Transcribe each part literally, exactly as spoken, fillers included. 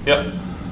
Yep.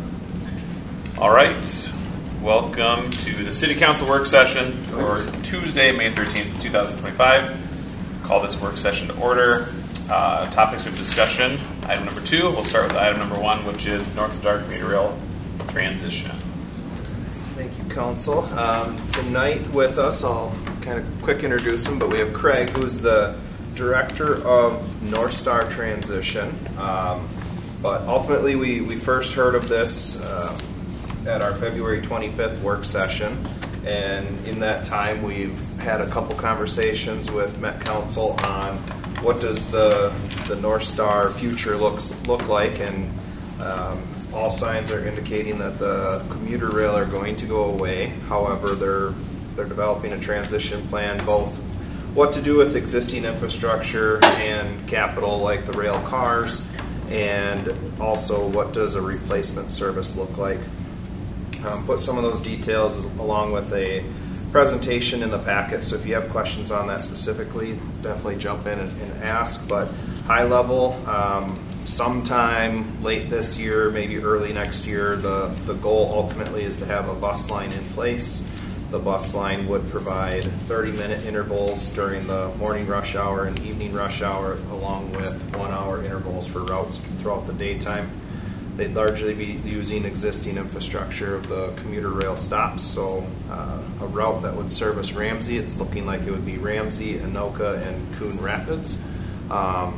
All right. Welcome to the City Council work session for Tuesday, May thirteenth, two thousand twenty-five. Call this work session to order. Uh, topics of discussion. Item number two. We'll start with item number one, which is North Star Commuter Rail transition. Thank you, Council. Um, tonight with us, I'll kind of quick introduce him, but we have Craig, who's the Director of North Star Transition. Um, but ultimately, we, we first heard of this uh, at our February twenty-fifth work session. And in that time, we've had a couple conversations with Met Council on what does the the North Star future looks look like, and um, all signs are indicating that the commuter rail are going to go away. However, they're they're developing a transition plan, both what to do with existing infrastructure and capital like the rail cars, and also what does a replacement service look like. Um, put some of those details along with a presentation in the packet, so if you have questions on that specifically, definitely jump in and, and ask. But high level, um, sometime late this year, maybe early next year, the, the goal ultimately is to have a bus line in place. The bus line would provide thirty minute intervals during the morning rush hour and evening rush hour, along with one hour intervals for routes throughout the daytime. They'd largely be using existing infrastructure of the commuter rail stops. So uh, a route that would service Ramsey, it's looking like it would be Ramsey, Anoka, and Coon Rapids. Um,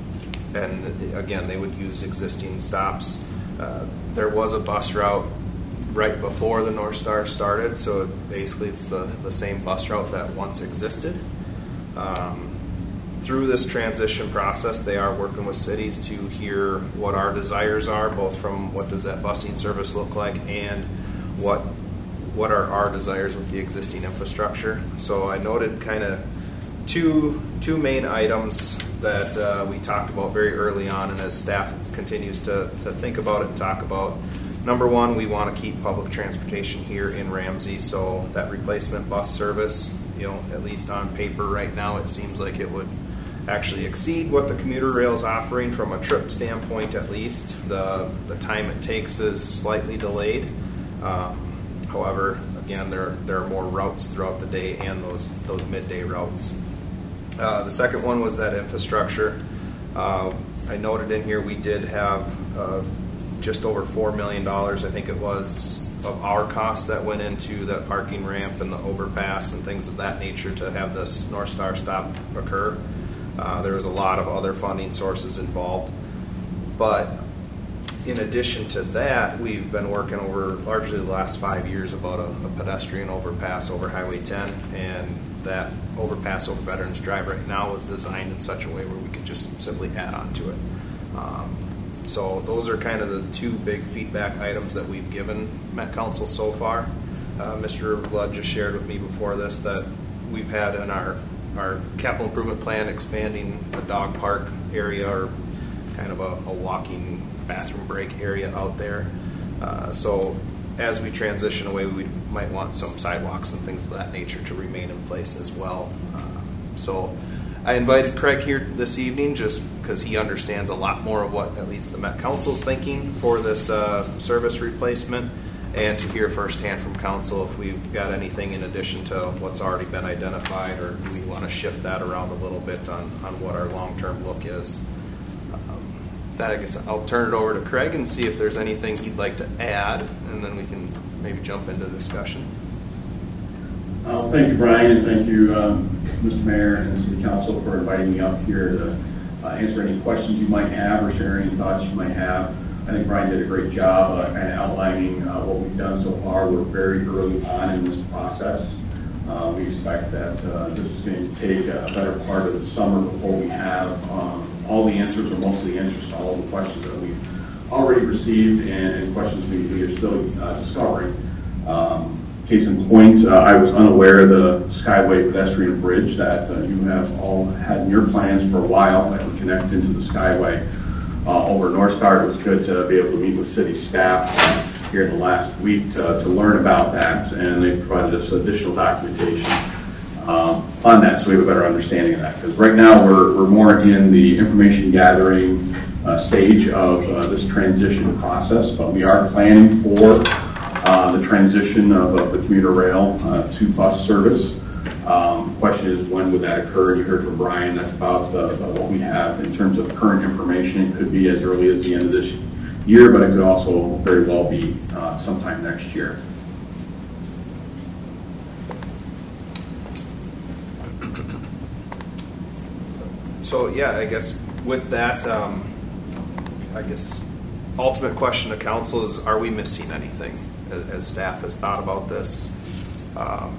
and again, they would use existing stops. Uh, there was a bus route right before the North Star started, so basically it's the, the same bus route that once existed. Um, Through this transition process, they are working with cities to hear what our desires are, both from what does that busing service look like and what what are our desires with the existing infrastructure. So I noted kind of two two main items that uh, we talked about very early on, and as staff continues to, to think about it and talk about. Number one, we want to keep public transportation here in Ramsey, so that replacement bus service, you know, at least on paper right now, it seems like it would actually exceed what the commuter rail is offering from a trip standpoint. At least the the time it takes is slightly delayed. Um, however, again, there there are more routes throughout the day and those those midday routes. Uh, the second one was that infrastructure. Uh, I noted in here we did have uh, just over four million dollars, I think it was, of our costs that went into that parking ramp and the overpass and things of that nature to have this North Star stop occur. Uh, there was a lot of other funding sources involved. But in addition to that, we've been working over largely the last five years about a, a pedestrian overpass over Highway ten, and that overpass over Veterans Drive right now is designed in such a way where we could just simply add on to it. Um, so those are kind of the two big feedback items that we've given Met Council so far. Uh, Mister Blood just shared with me before this that we've had in our our capital improvement plan expanding a dog park area, or kind of a, a walking bathroom break area out there. Uh, so as we transition away, we might want some sidewalks and things of that nature to remain in place as well. Uh, so I invited Craig here this evening just because he understands a lot more of what at least the Met Council's thinking for this uh, service replacement, and to hear firsthand from Council if we've got anything in addition to what's already been identified, or do we want to shift that around a little bit on, on what our long-term look is. Um, that I guess I'll turn it over to Craig and see if there's anything he'd like to add, and then we can maybe jump into the discussion. Uh, thank you, Brian, and thank you, um, Mister Mayor and City Council, for inviting me up here to uh, answer any questions you might have or share any thoughts you might have. I think Brian did a great job uh, kind of outlining uh, what we've done so far. We're very early on in this process. Uh, we expect that uh, this is going to take a better part of the summer before we have um, all the answers, or most of the answers to all the questions that we've already received, and, and questions we, we are still uh, discovering. Um, case in point, uh, I was unaware of the Skyway pedestrian bridge that uh, you have all had in your plans for a while that would connect into the Skyway. Uh, over North Star. It was good to be able to meet with city staff uh, here in the last week to, to learn about that, and they provided us additional documentation um, on that, so we have a better understanding of that. Because right now we're, we're more in the information gathering, uh, stage of uh, this transition process, but we are planning for uh, the transition of, of the commuter rail uh, to bus service. Um, question is, when would that occur? You heard from Brian, that's about the, the, what we have in terms of current information. It could be as early as the end of this year, but it could also very well be uh, sometime next year. So yeah, I guess with that, um, I guess ultimate question to council is: are we missing anything as, as staff has thought about this, um,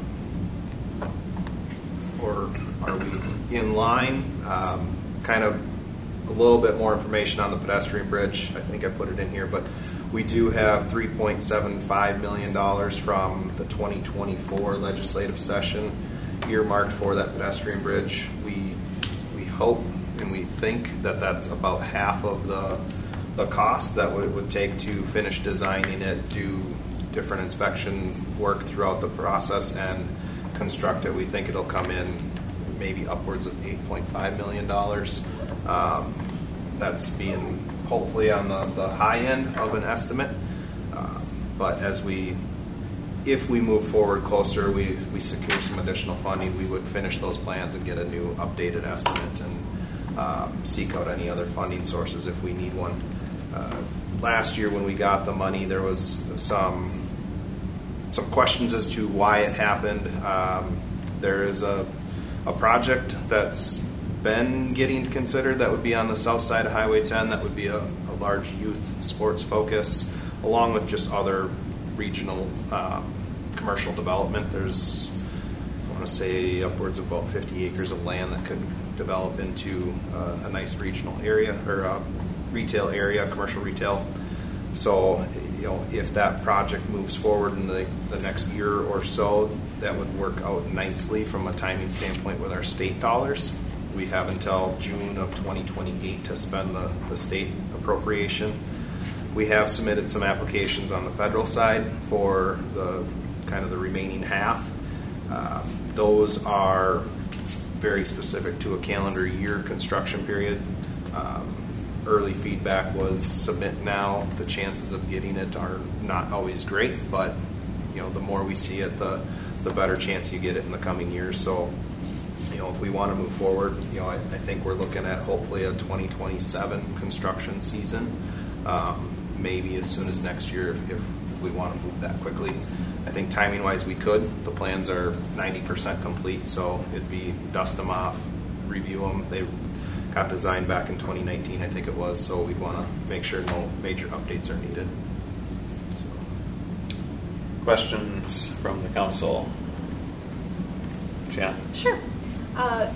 or are we in line? Um, kind of a little bit more information on the pedestrian bridge. I think I put it in here, but we do have three point seven five million dollars from the twenty twenty-four legislative session earmarked for that pedestrian bridge. We hope and we think that that's about half of the the cost that it would take to finish designing it, do different inspection work throughout the process, and construct it. We think it'll come in maybe upwards of eight point five million dollars. Um, that's being hopefully on the, the high end of an estimate. Uh, but as we, if we move forward closer, we, we secure some additional funding, we would finish those plans and get a new updated estimate and um, seek out any other funding sources if we need one. Uh, last year when we got the money, there was some some questions as to why it happened. Um, there is a, a project that's been getting considered that would be on the south side of Highway ten. That would be a, a large youth sports focus, along with just other regional um, commercial development. There's, I want to say, upwards of about fifty acres of land that could develop into uh, a nice regional area or a retail area, commercial retail. So, you know, if that project moves forward in the, the next year or so, that would work out nicely from a timing standpoint with our state dollars. We have until June of twenty twenty-eight to spend the, the state appropriation. We have submitted some applications on the federal side for the kind of the remaining half. Uh, those are very specific to a calendar year construction period. Um, early feedback was submit now. The chances of getting it are not always great, but you know, the more we see it, the the better chance you get it in the coming years. So, you know, if we want to move forward, you know, I, I think we're looking at hopefully a twenty twenty-seven construction season. Um, maybe as soon as next year if, if we want to move that quickly. I think timing wise we could. The plans are ninety percent complete, so it'd be dust them off, review them. They got designed back in twenty nineteen, I think it was, so we'd want to make sure no major updates are needed. So. Questions from the council? Jan? Sure. Uh,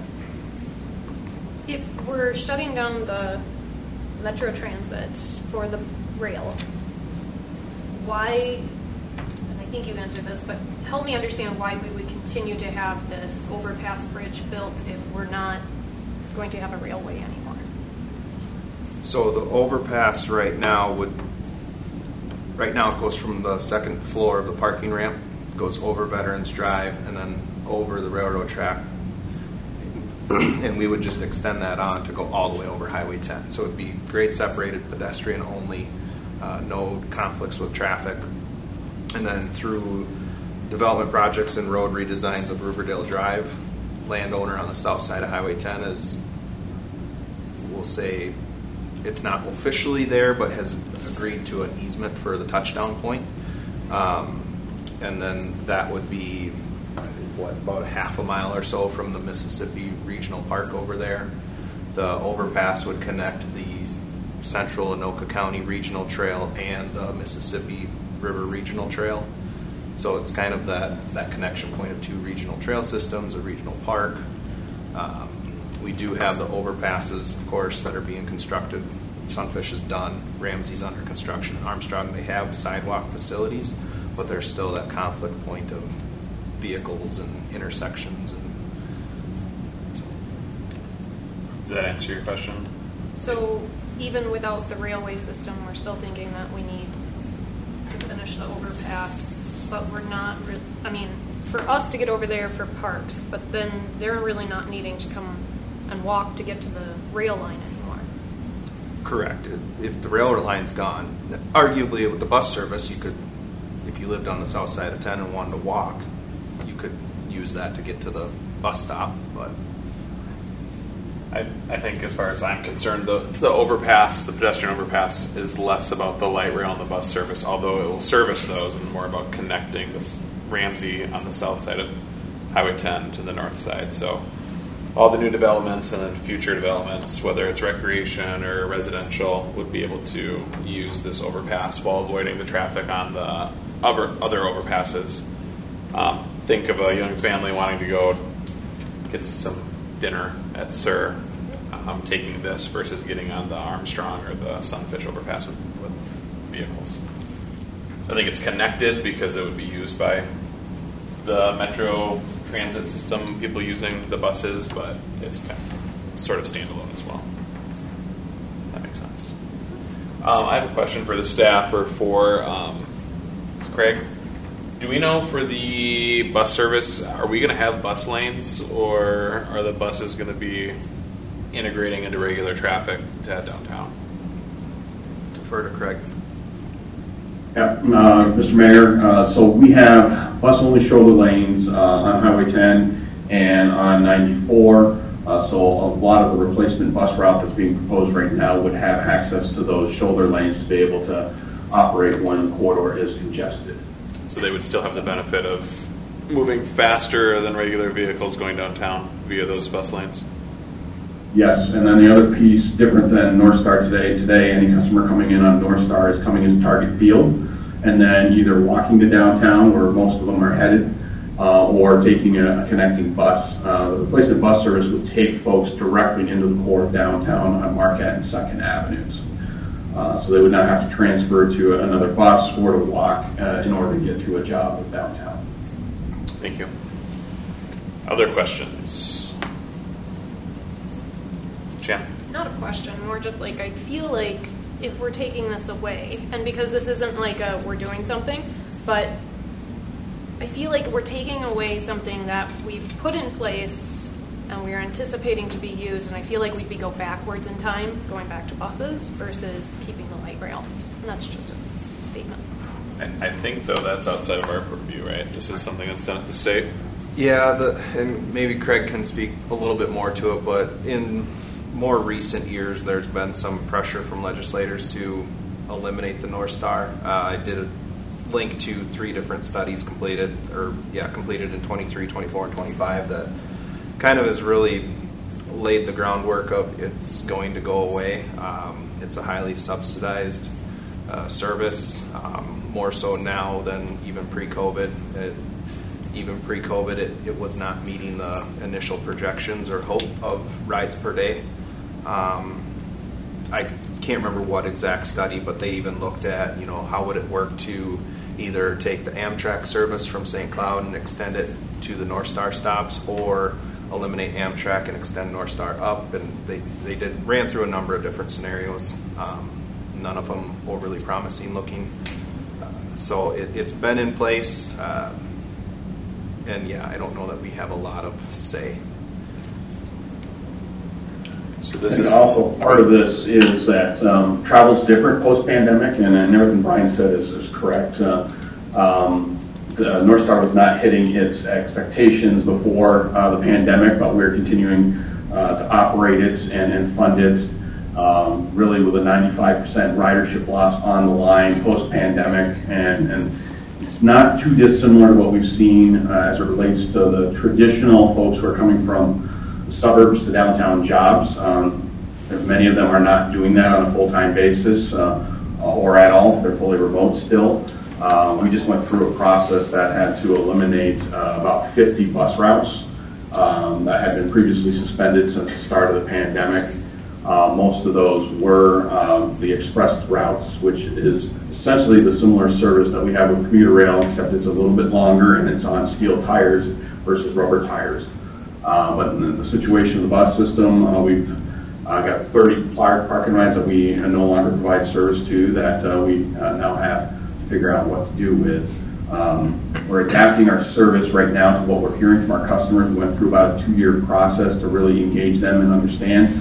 if we're shutting down the Metro Transit for the rail, why, and I think you answered this, but help me understand why we would continue to have this overpass bridge built if we're not going to have a railway anymore. So the overpass right now would, right now it goes from the second floor of the parking ramp, goes over Veterans Drive, and then over the railroad track. And we would just extend that on to go all the way over Highway ten. So it would be grade separated, pedestrian only, uh, no conflicts with traffic. And then through development projects and road redesigns of Riverdale Drive, landowner on the south side of Highway ten is, we'll say, it's not officially there, but has agreed to an easement for the touchdown point. Um, and then that would be, what, about a half a mile or so from the Mississippi Regional Park over there. The overpass would connect the Central Anoka County Regional Trail and the Mississippi River Regional Trail. So it's kind of that, that connection point of two regional trail systems, a regional park. Um, we do have the overpasses, of course, that are being constructed. Sunfish is done, Ramsey's under construction, Armstrong, they have sidewalk facilities, but there's still that conflict point of vehicles and intersections. And so. Did that answer your question? So even without the railway system, we're still thinking that we need to finish the overpass, but we're not, re- I mean, for us to get over there for parks, but then they're really not needing to come and walk to get to the rail line anymore. Correct. If the railroad line's gone, arguably with the bus service, you could, if you lived on the south side of ten and wanted to walk, you could use that to get to the bus stop. But I, I think as far as I'm concerned, the, the overpass, the pedestrian overpass, is less about the light rail and the bus service, although it will service those, and more about connecting this Ramsey on the south side of Highway ten to the north side. So all the new developments and then future developments, whether it's recreation or residential, would be able to use this overpass while avoiding the traffic on the other, other overpasses. Um, think of a young family wanting to go get some dinner at Sir, um, taking this versus getting on the Armstrong or the Sunfish overpass with, with vehicles. So I think it's connected because it would be used by the Metro Transit system, people using the buses, but it's kind of sort of standalone as well. That makes sense. Um, I have a question for the staff or for um, Craig. Do we know for the bus service, are we going to have bus lanes, or are the buses going to be integrating into regular traffic to head downtown? Defer to Craig. Yeah, uh, Mister Mayor, uh, so we have bus-only shoulder lanes uh, on Highway ten and on ninety-four. Uh, so a lot of the replacement bus route that's being proposed right now would have access to those shoulder lanes to be able to operate when the corridor is congested. So they would still have the benefit of moving faster than regular vehicles going downtown via those bus lanes? Yes, and then the other piece, different than North Star today, today any customer coming in on North Star is coming into Target Field and then either walking to downtown, where most of them are headed, uh, or taking a, a connecting bus. Uh, the replacement bus service would take folks directly into the core of downtown on Marquette and Second Avenues. Uh, so they would not have to transfer to another bus or to walk uh, in order to get to a job in downtown. Thank you. Other questions? Jan? Not a question, more just like I feel like if we're taking this away, and because this isn't like a we're doing something, but I feel like we're taking away something that we've put in place and we're anticipating to be used, and I feel like we'd be go backwards in time, going back to buses versus keeping the light rail. And that's just a statement. I, I think, though, that's outside of our purview, right? This is something that's done at the state? Yeah, the, and maybe Craig can speak a little bit more to it, but in more recent years, there's been some pressure from legislators to eliminate the North Star. Uh, I did a link to three different studies completed, or yeah, completed in twenty-three, twenty-four, and twenty-five that kind of has really laid the groundwork of it's going to go away. Um, it's a highly subsidized uh, service, um, more so now than even pre-COVID. It, even pre-COVID, it, it was not meeting the initial projections or hope of rides per day. Um, I can't remember what exact study, but they even looked at, you know, how would it work to either take the Amtrak service from Saint Cloud and extend it to the North Star stops, or eliminate Amtrak and extend North Star up. And they, they did ran through a number of different scenarios, um, none of them overly promising looking. Uh, so it, it's been in place, uh, and yeah, I don't know that we have a lot of say. So this and is also part of this is that um, travel's different post-pandemic, and, and everything Brian said is, is correct. Uh, um, the North Star was not hitting its expectations before uh, the pandemic, but we're continuing uh, to operate it and, and fund it, um, really with a ninety-five percent ridership loss on the line post-pandemic, and, and it's not too dissimilar to what we've seen uh, as it relates to the traditional folks who are coming from the suburbs to downtown jobs. Um, many of them are not doing that on a full-time basis uh, or at all if they're fully remote still. Uh, we just went through a process that had to eliminate uh, about fifty bus routes um, that had been previously suspended since the start of the pandemic. Uh, most of those were uh, the express routes, which is essentially the similar service that we have with commuter rail, except it's a little bit longer and it's on steel tires versus rubber tires. Uh, but in the situation of the bus system, uh, we've uh, got thirty parking rides that we uh, no longer provide service to that uh, we uh, now have to figure out what to do with. Um, we're adapting our service right now to what we're hearing from our customers. We went through about a two-year process to really engage them and understand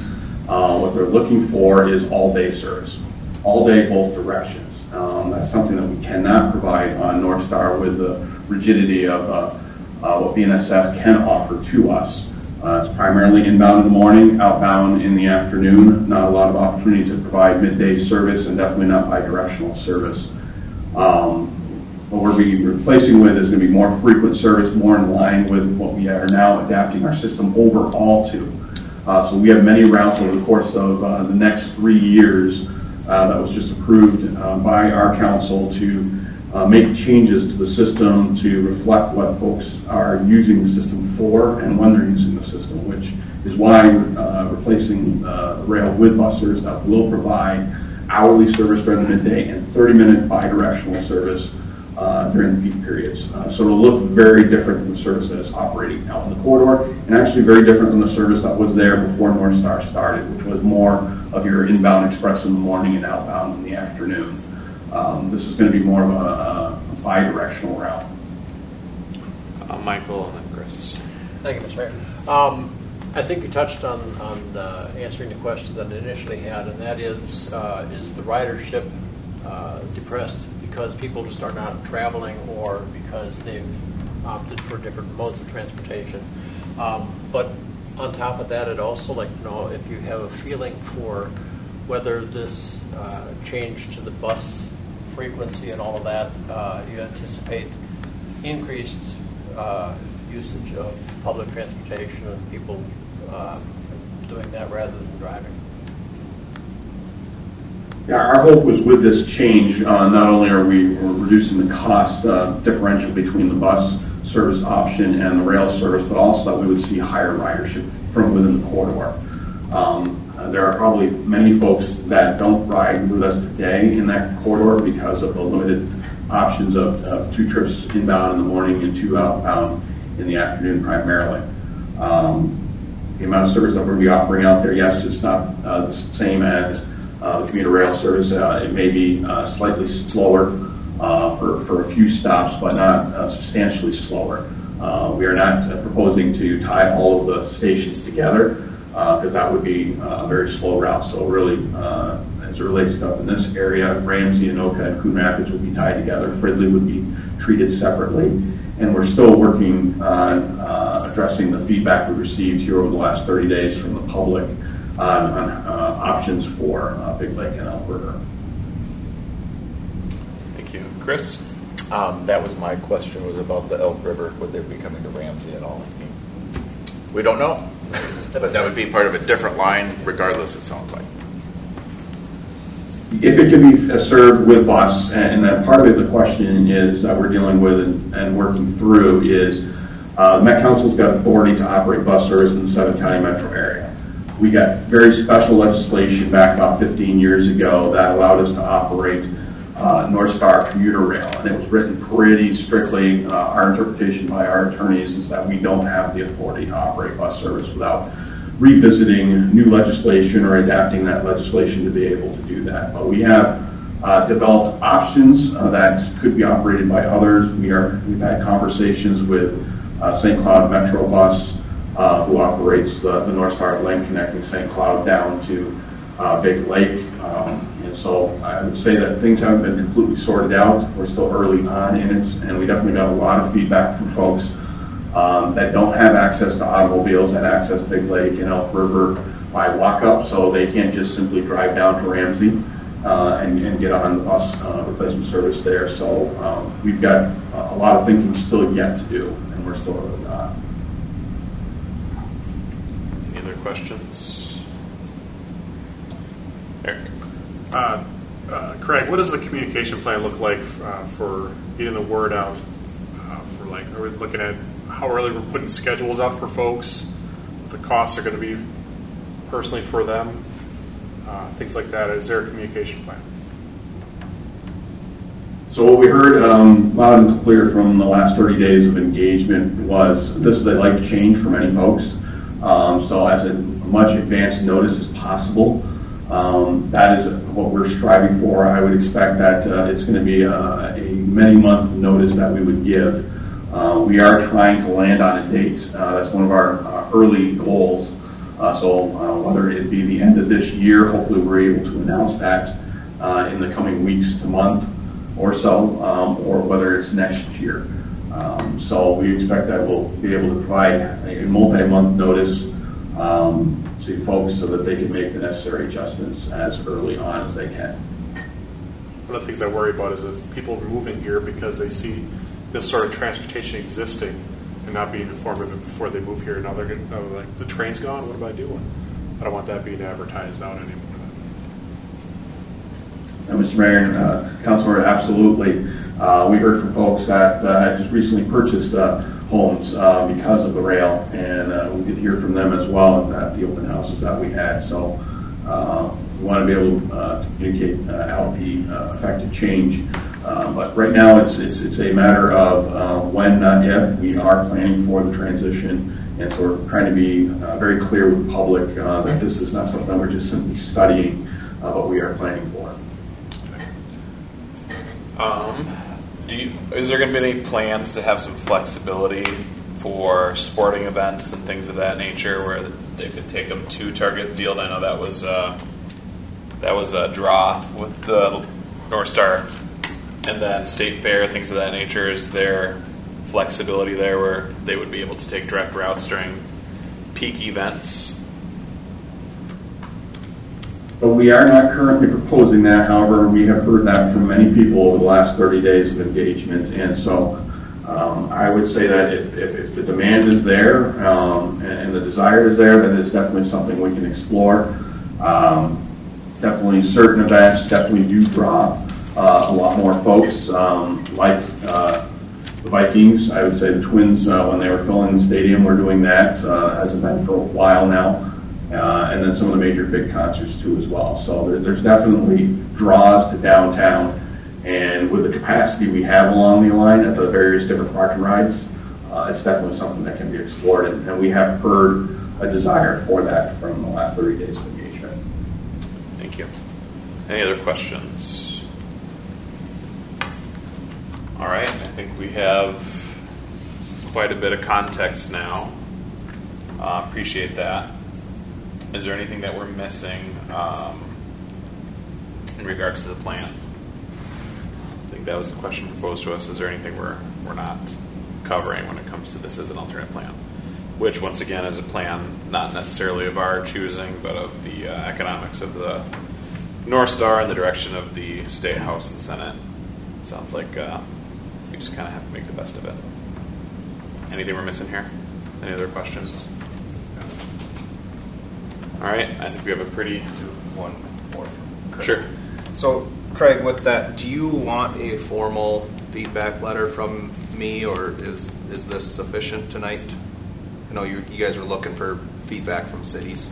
Uh, what they're looking for is all-day service, all day, both directions. Um, that's something that we cannot provide on North Star with the rigidity of uh, uh, what B N S F can offer to us. Uh, it's primarily inbound in the morning, outbound in the afternoon. Not a lot of opportunity to provide midday service, and definitely not bi-directional service. Um, what we're be replacing with is going to be more frequent service, more in line with what we are now adapting our system overall to. Uh, so we have many routes over the course of uh, the next three years uh, that was just approved uh, by our council to uh, make changes to the system to reflect what folks are using the system for and when they're using the system, which is why we're uh, replacing uh, rail with buses that will provide hourly service during the midday and thirty minute bi-directional service uh, during the peak periods. Uh, so it'll look very different than the service that is operating out in the corridor, and actually very different than the service that was there before North Star started, which was more of your inbound express in the morning and outbound in the afternoon. Um, this is going to be more of a, a bi-directional route. Uh, Michael and then Chris. Thank you, Mister Mayor. Um, I think you touched on, on uh, answering the question that I initially had, and that is, uh, is the ridership uh, depressed because people just are not traveling or because they've opted for different modes of transportation? Um, but on top of that, I'd also like to know if you have a feeling for whether this uh, change to the bus frequency and all of that, uh, you anticipate increased uh, usage of public transportation and people uh, doing that rather than driving. Yeah, our hope was with this change, uh, not only are we we're reducing the cost uh, differential between the bus service option and the rail service, but also that we would see higher ridership from within the corridor. Um, uh, there are probably many folks that don't ride with us today in that corridor because of the limited options of, of two trips inbound in the morning and two outbound in the afternoon primarily. Um, the amount of service that we're going to be offering out there, yes, it's not uh, the same as uh, the commuter rail service. Uh, it may be uh, slightly slower uh, for, for a few stops, but not uh, substantially slower. Uh, we are not uh, proposing to tie all of the stations together because uh, that would be uh, a very slow route. So really, uh, as it relates to up in this area, Ramsey, Anoka, and Coon Rapids would be tied together. Fridley would be treated separately. And we're still working on uh, addressing the feedback we received here over the last thirty days from the public on, on uh, options for uh, Big Lake and Alberta. Thank you. Chris? Um, that was my question, was about the Elk River. Would they be coming to Ramsey at all? We don't know. But that would be part of a different line regardless, it sounds like. If it can be served with bus, and that part of the question is that we're dealing with and, and working through is uh, the Met Council's got authority to operate bus service in the seven county metro area. We got very special legislation back about fifteen years ago that allowed us to operate uh, North Star commuter rail, and it was written pretty strictly. Uh, our interpretation by our attorneys is that we don't have the authority to operate bus service without revisiting new legislation or adapting that legislation to be able to do that. But we have uh, developed options uh, that could be operated by others. We are, we've had conversations with uh, Saint Cloud Metro Bus, uh, who operates the, the North Star link connecting Saint Cloud down to uh, Big Lake. Um, and so I would say that things haven't been completely sorted out. We're still early on in it, and we definitely got a lot of feedback from folks Um, that don't have access to automobiles, that access Big Lake and Elk River by walk-up, so they can't just simply drive down to Ramsey uh, and, and get on the bus uh, replacement service there. So um, we've got a lot of thinking still yet to do, and we're still early on. Any other questions? Eric? Uh, uh, Craig, what does the communication plan look like uh, for getting the word out? Uh, for like, are we looking at how early we're putting schedules out for folks? What the costs are going to be personally for them? Uh, things like that. Is there a communication plan? So what we heard um, loud and clear from the last thirty days of engagement was this is a life change for many folks. Um, so as a much advanced notice as possible. Um, that is what we're striving for. I would expect that uh, it's going to be a, a many month notice that we would give. Uh, we are trying to land on a date. Uh, that's one of our uh, early goals Uh, so uh, whether it be the end of this year, hopefully we're able to announce that uh, in the coming weeks to month or so, um, or whether it's next year. Um, so we expect that we'll be able to provide a multi-month notice um, to folks so that they can make the necessary adjustments as early on as they can. One of the things I worry about is if people are moving here because they see this sort of transportation existing and not being informed of it before they move here. Now they're going to, like, the train's gone, what am I doing? I don't want that being advertised out anymore. And Mister Mayor, uh, Councilor, absolutely. Uh, we heard from folks that uh, had just recently purchased uh, homes uh, because of the rail, and uh, we could hear from them as well at the open houses that we had. So uh, we want to be able to uh, communicate uh, out the uh, effective change. Uh, but right now, it's it's it's a matter of uh, when, not if. We are planning for the transition, and so we're trying to be uh, very clear with the public uh, that this is not something we're just simply studying, uh, but we are planning for. Um, do you, is there going to be any plans to have some flexibility for sporting events and things of that nature, where they could take them to Target Field? I know that was uh, that was a draw with the North Star. And then State Fair, things of that nature. Is there flexibility there where they would be able to take direct routes during peak events? But we are not currently proposing that. However, we have heard that from many people over the last thirty days of engagement. And so um, I would say that if, if, if the demand is there um, and, and the desire is there, then it's definitely something we can explore. Um, definitely certain events definitely do draw Uh, a lot more folks, um, like uh, the Vikings. I would say the Twins, uh, when they were filling the stadium, were doing that. Uh, hasn't been for a while now. Uh, and then some of the major big concerts too as well. So there, there's definitely draws to downtown. And with the capacity we have along the line at the various different parking rides, uh, it's definitely something that can be explored. And, and we have heard a desire for that from the last thirty days of engagement. Thank you. Any other questions? All right, I think we have quite a bit of context now. Uh, appreciate that. Is there anything that we're missing um, in regards to the plan? I think that was the question proposed to us. Is there anything we're we're not covering when it comes to this as an alternate plan? Which, once again, is a plan not necessarily of our choosing, but of the uh, economics of the North Star and the direction of the State House and Senate. It sounds like uh, we just kind of have to make the best of it. Anything we're missing here? Any other questions? All right, I think we have a pretty... One more from Craig. Sure. So, Craig, with that, do you want a formal feedback letter from me, or is is this sufficient tonight? I know you, you guys were looking for feedback from cities.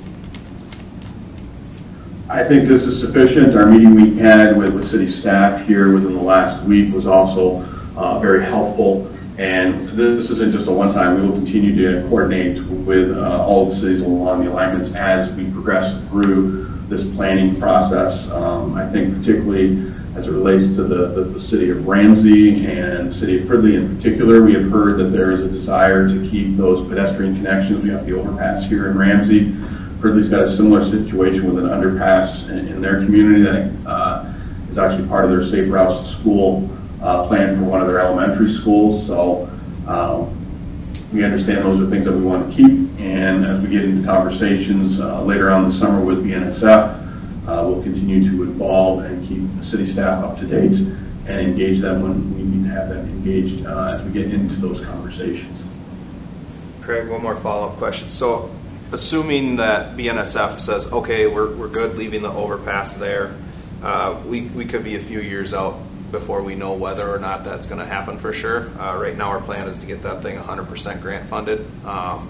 I think this is sufficient. Our meeting we had with, with city staff here within the last week was also uh, very helpful. And this isn't just a one-time. We will continue to coordinate with uh, all the cities along the alignments as we progress through this planning process. Um, I think particularly as it relates to the, the, the city of Ramsey and the city of Fridley in particular, we have heard that there is a desire to keep those pedestrian connections. We have the overpass here in Ramsey. Fridley's got a similar situation with an underpass in, in their community that uh, is actually part of their Safe Routes to School uh, plan for one of their elementary schools. So um, we understand those are things that we want to keep. And as we get into conversations uh, later on this summer with B N S F, uh, we'll continue to involve and keep the city staff up to date and engage them when we need to have them engaged uh, as we get into those conversations. Craig, one more follow-up question. So, assuming that B N S F says, okay, we're, we're good leaving the overpass there, uh, we, we could be a few years out before we know whether or not that's going to happen for sure. Uh, right now our plan is to get that thing one hundred percent grant funded. Um,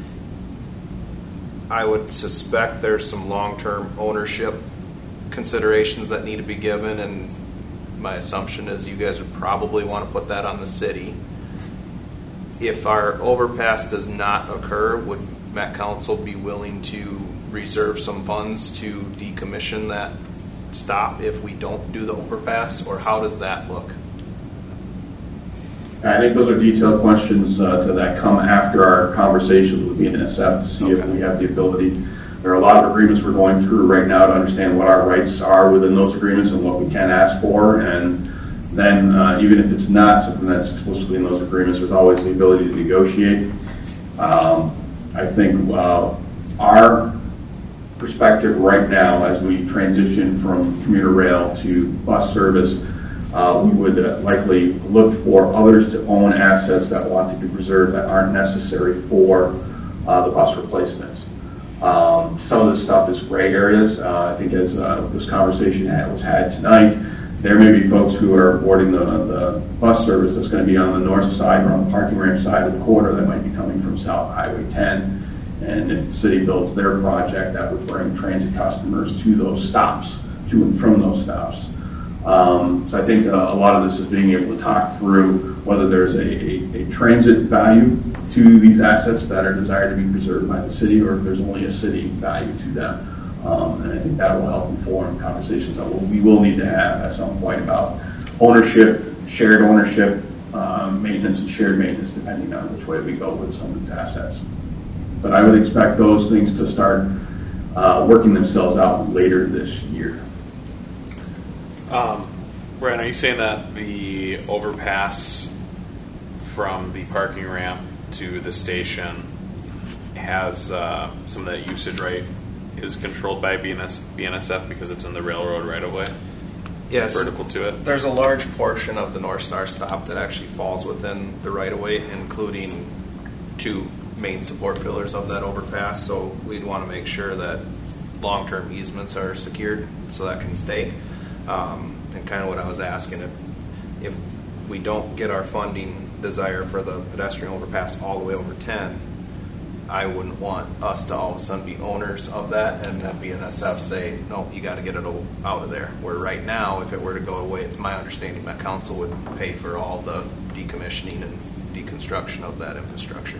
I would suspect there's some long-term ownership considerations that need to be given, and my assumption is you guys would probably want to put that on the city. If our overpass does not occur, would Met Council be willing to reserve some funds to decommission that stop if we don't do the overpass, or how does that look? I think those are detailed questions uh, to that come after our conversations with B N S F to see Okay. if we have the ability. There are a lot of agreements we're going through right now to understand what our rights are within those agreements and what we can ask for. And then uh, even if it's not something that's explicitly in those agreements, there's always the ability to negotiate. Um, I think uh, our perspective right now as we transition from commuter rail to bus service, uh, we would uh, likely look for others to own assets that want to be preserved that aren't necessary for uh, the bus replacements. Um, some of this stuff is gray areas. Uh, I think as uh, this conversation had, was had tonight, there may be folks who are boarding the, the bus service that's going to be on the north side or on the parking ramp side of the corridor that might be coming from South Highway ten. And if the city builds their project, that would bring transit customers to those stops, to and from those stops. Um, so I think uh, a lot of this is being able to talk through whether there's a, a, a transit value to these assets that are desired to be preserved by the city, or if there's only a city value to them. Um, and I think that will help inform conversations that we will need to have at some point about ownership, shared ownership, um, maintenance, and shared maintenance, depending on which way we go with some of these assets. But I would expect those things to start uh, working themselves out later this year. Um, Brian, are you saying that the overpass from the parking ramp to the station has uh, some of that usage right is controlled by B N S, B N S F because it's in the railroad right away? Yes. Vertical to it? There's a large portion of the North Star stop that actually falls within the right-of-way, including two main support pillars of that overpass. So we'd want to make sure that long-term easements are secured so that can stay. Um, and kind of what I was asking, if, if we don't get our funding desire for the pedestrian overpass all the way over ten, I wouldn't want us to all of a sudden be owners of that and then B N S F say, no, you got to get it out of there. Where right now, if it were to go away, it's my understanding that council would pay for all the decommissioning and deconstruction of that infrastructure.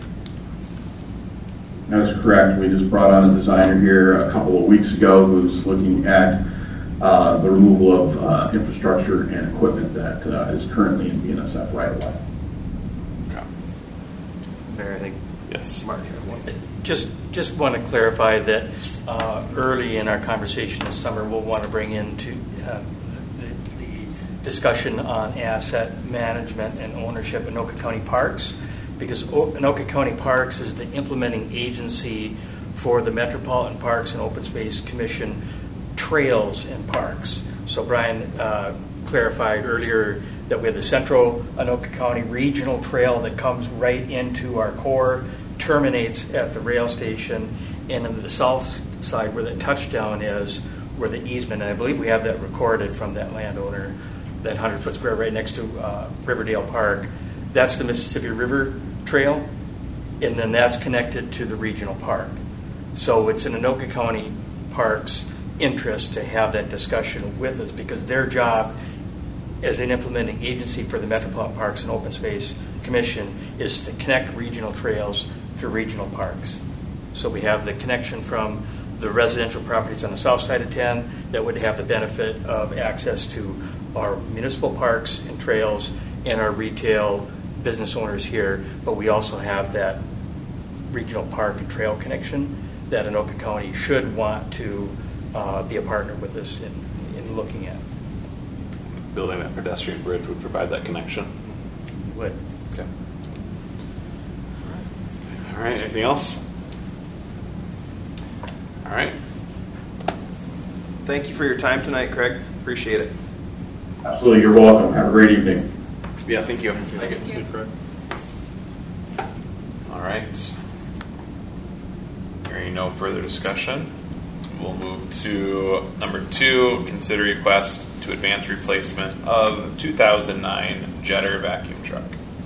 That is correct. We just brought on a designer here a couple of weeks ago who's looking at uh, the removal of uh, infrastructure and equipment that uh, is currently in B N S F right away. Okay. Mayor, I think Yes. Mark had one. Just just want to clarify that uh, early in our conversation this summer, we'll want to bring into uh, the, the discussion on asset management and ownership in Anoka County Parks, because o- Anoka County Parks is the implementing agency for the Metropolitan Parks and Open Space Commission trails and parks. So Brian uh, clarified earlier that we have the Central Anoka County Regional Trail that comes right into our core, terminates at the rail station, and on the south side where the touchdown is, where the easement, and I believe we have that recorded from that landowner, that hundred-foot square right next to uh, Riverdale Park, that's the Mississippi River Trail, and then that's connected to the regional park. So it's in Anoka County Parks' interest to have that discussion with us, because their job as an implementing agency for the Metropolitan Parks and Open Space Commission is to connect regional trails to regional parks. So we have the connection from the residential properties on the south side of ten that would have the benefit of access to our municipal parks and trails and our retail business owners here, but we also have that regional park and trail connection that Anoka County should want to uh, be a partner with us in, in looking at. Building that pedestrian bridge would provide that connection. Would. Okay. All right. Anything else? All right. Thank you for your time tonight, Craig. Appreciate it. Absolutely. You're welcome. Have a great evening. Yeah. Thank you. Thank you. All right. Hearing no further discussion, we'll move to number two, consider request to advance replacement of two thousand nine Jetter vacuum truck.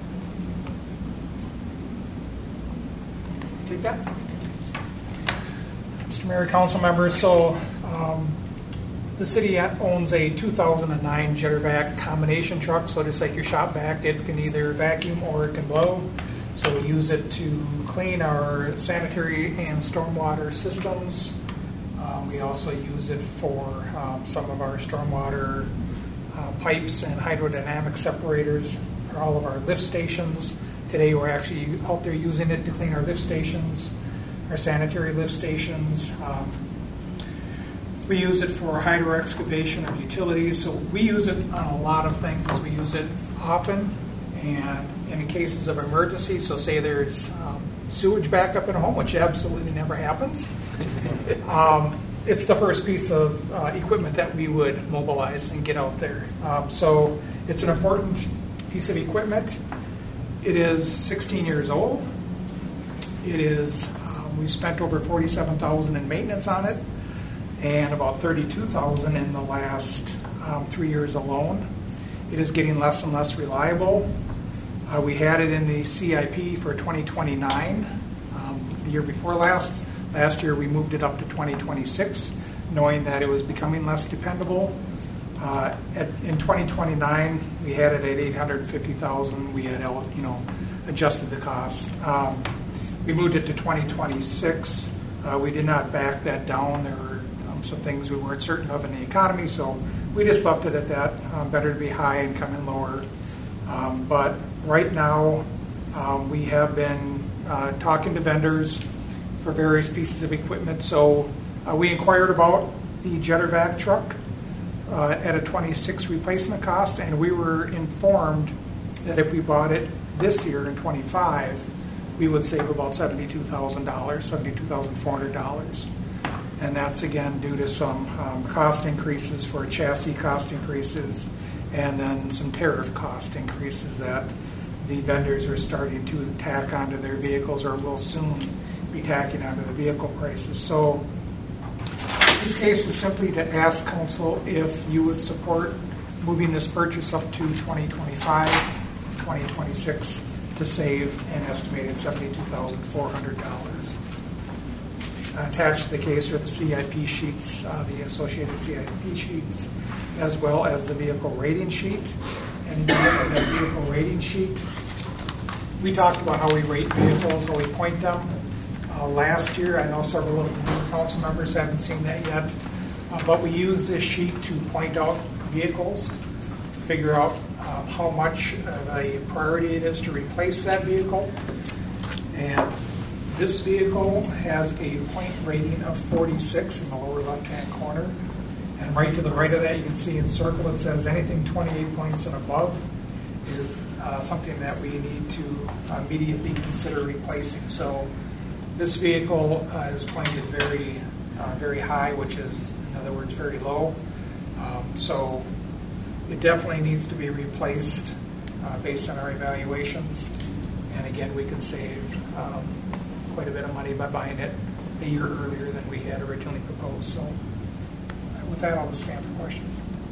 Take that. Mister Mayor, council members, so um, the city owns a two thousand nine Jetter Vac combination truck, so just like your shop vac, it can either vacuum or it can blow. So we use it to clean our sanitary and stormwater systems. Um, we also use it for um, some of our stormwater uh, pipes and hydrodynamic separators are all of our lift stations. Today we're actually out there using it to clean our lift stations, our sanitary lift stations. Um, we use it for hydro excavation of utilities, so we use it on a lot of things. We use it often, and in cases of emergency, so say there's um, sewage backup in a home, which absolutely never happens. um, it's the first piece of uh, equipment that we would mobilize and get out there. Um, so it's an important piece of equipment. It is sixteen years old. It is, um, we've spent over forty-seven thousand dollars in maintenance on it, and about thirty-two thousand dollars in the last um, three years alone. It is getting less and less reliable. Uh, we had it in the C I P for twenty twenty-nine, um, the year before last. Last year we moved it up to twenty twenty-six, knowing that it was becoming less dependable. Uh, at, in twenty twenty-nine, we had it at eight hundred fifty thousand dollars. We had, you know, adjusted the cost. Um, we moved it to twenty twenty-six. Uh, we did not back that down. There were um, some things we weren't certain of in the economy, so we just left it at that. Um, better to be high and come in lower. Um, but right now, um, we have been uh, talking to vendors for various pieces of equipment. So uh, we inquired about the Jettervac truck uh, at a twenty-six replacement cost, and we were informed that if we bought it this year in twenty-five, we would save about seventy-two thousand dollars, seventy-two thousand four hundred dollars. And that's again due to some um, cost increases for chassis cost increases, and then some tariff cost increases that the vendors are starting to tack onto their vehicles, or will soon be tacking onto the vehicle prices. So this case is simply to ask council if you would support moving this purchase up to twenty twenty-five, twenty twenty-six to save an estimated seventy-two thousand four hundred dollars. Attached to the case are the C I P sheets, uh, the associated C I P sheets, as well as the vehicle rating sheet. And in that vehicle rating sheet, we talked about how we rate vehicles, how we point them. Uh, last year, I know several of the new council members haven't seen that yet, uh, but we use this sheet to point out vehicles, to figure out uh, how much of a priority it is to replace that vehicle. And this vehicle has a point rating of forty-six in the lower left-hand corner. And right to the right of that, you can see in circle it says anything twenty-eight points and above is uh, something that we need to immediately consider replacing. So this vehicle uh, is pointed very, uh, very high, which is, in other words, very low. Um, so it definitely needs to be replaced uh, based on our evaluations. And again, we can save um, quite a bit of money by buying it a year earlier than we had originally proposed. So with that, I'll just stand for questions.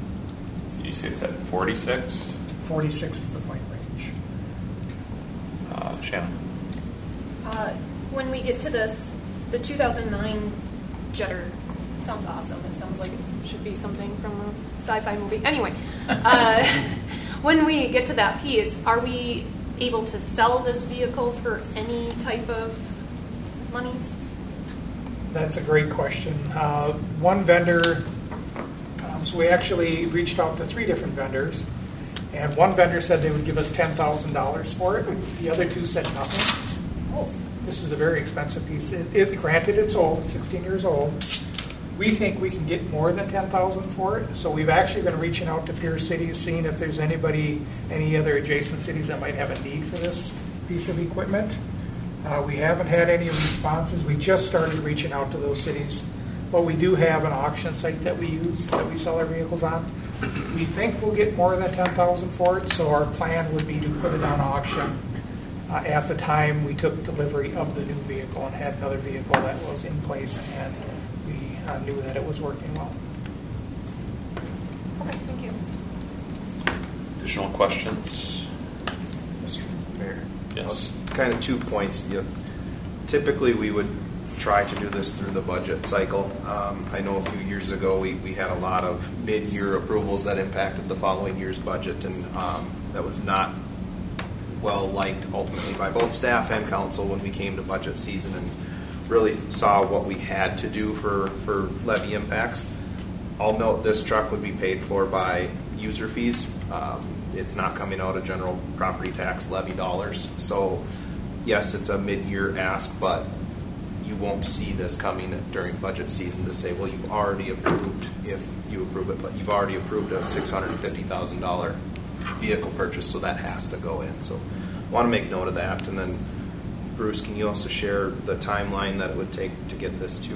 Did you say it's at forty-six? forty-six is the point range. Uh, Shannon? Uh, when we get to this, the two thousand nine Jetter sounds awesome. It sounds like it should be something from a sci-fi movie. Anyway, uh, when we get to that piece, are we able to sell this vehicle for any type of monies? That's a great question. Uh, one vendor, um, so we actually reached out to three different vendors, and one vendor said they would give us ten thousand dollars for it. The other two said nothing. Oh, this is a very expensive piece. It, it, granted, it's old, it's sixteen years old. We think we can get more than ten thousand dollars for it, so we've actually been reaching out to peer cities, seeing if there's anybody, any other adjacent cities that might have a need for this piece of equipment. Uh, we haven't had any responses. We just started reaching out to those cities. But we do have an auction site that we use, that we sell our vehicles on. We think we'll get more than ten thousand dollars for it, so our plan would be to put it on auction uh, at the time we took delivery of the new vehicle and had another vehicle that was in place, and we uh, knew that it was working well. Okay, thank you. Additional questions? Mister Mayor? Yes. Kind of two points. You, typically, we would try to do this through the budget cycle. Um, I know a few years ago we, we had a lot of mid-year approvals that impacted the following year's budget, and um, that was not well liked ultimately by both staff and council when we came to budget season and really saw what we had to do for, for levy impacts. I'll note this truck would be paid for by user fees. Um, it's not coming out of general property tax levy dollars. So yes, it's a mid-year ask, but you won't see this coming during budget season to say, well, you've already approved, if you approve it, but you've already approved a six hundred fifty thousand dollars vehicle purchase, so that has to go in. So I want to make note of that. And then, Bruce, can you also share the timeline that it would take to get this to?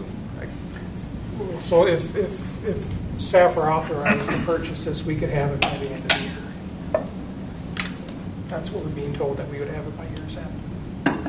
I, So if, if, if staff are authorized to purchase this, we could have it by the end of the year. That's what we're being told, that we would have it by year's end.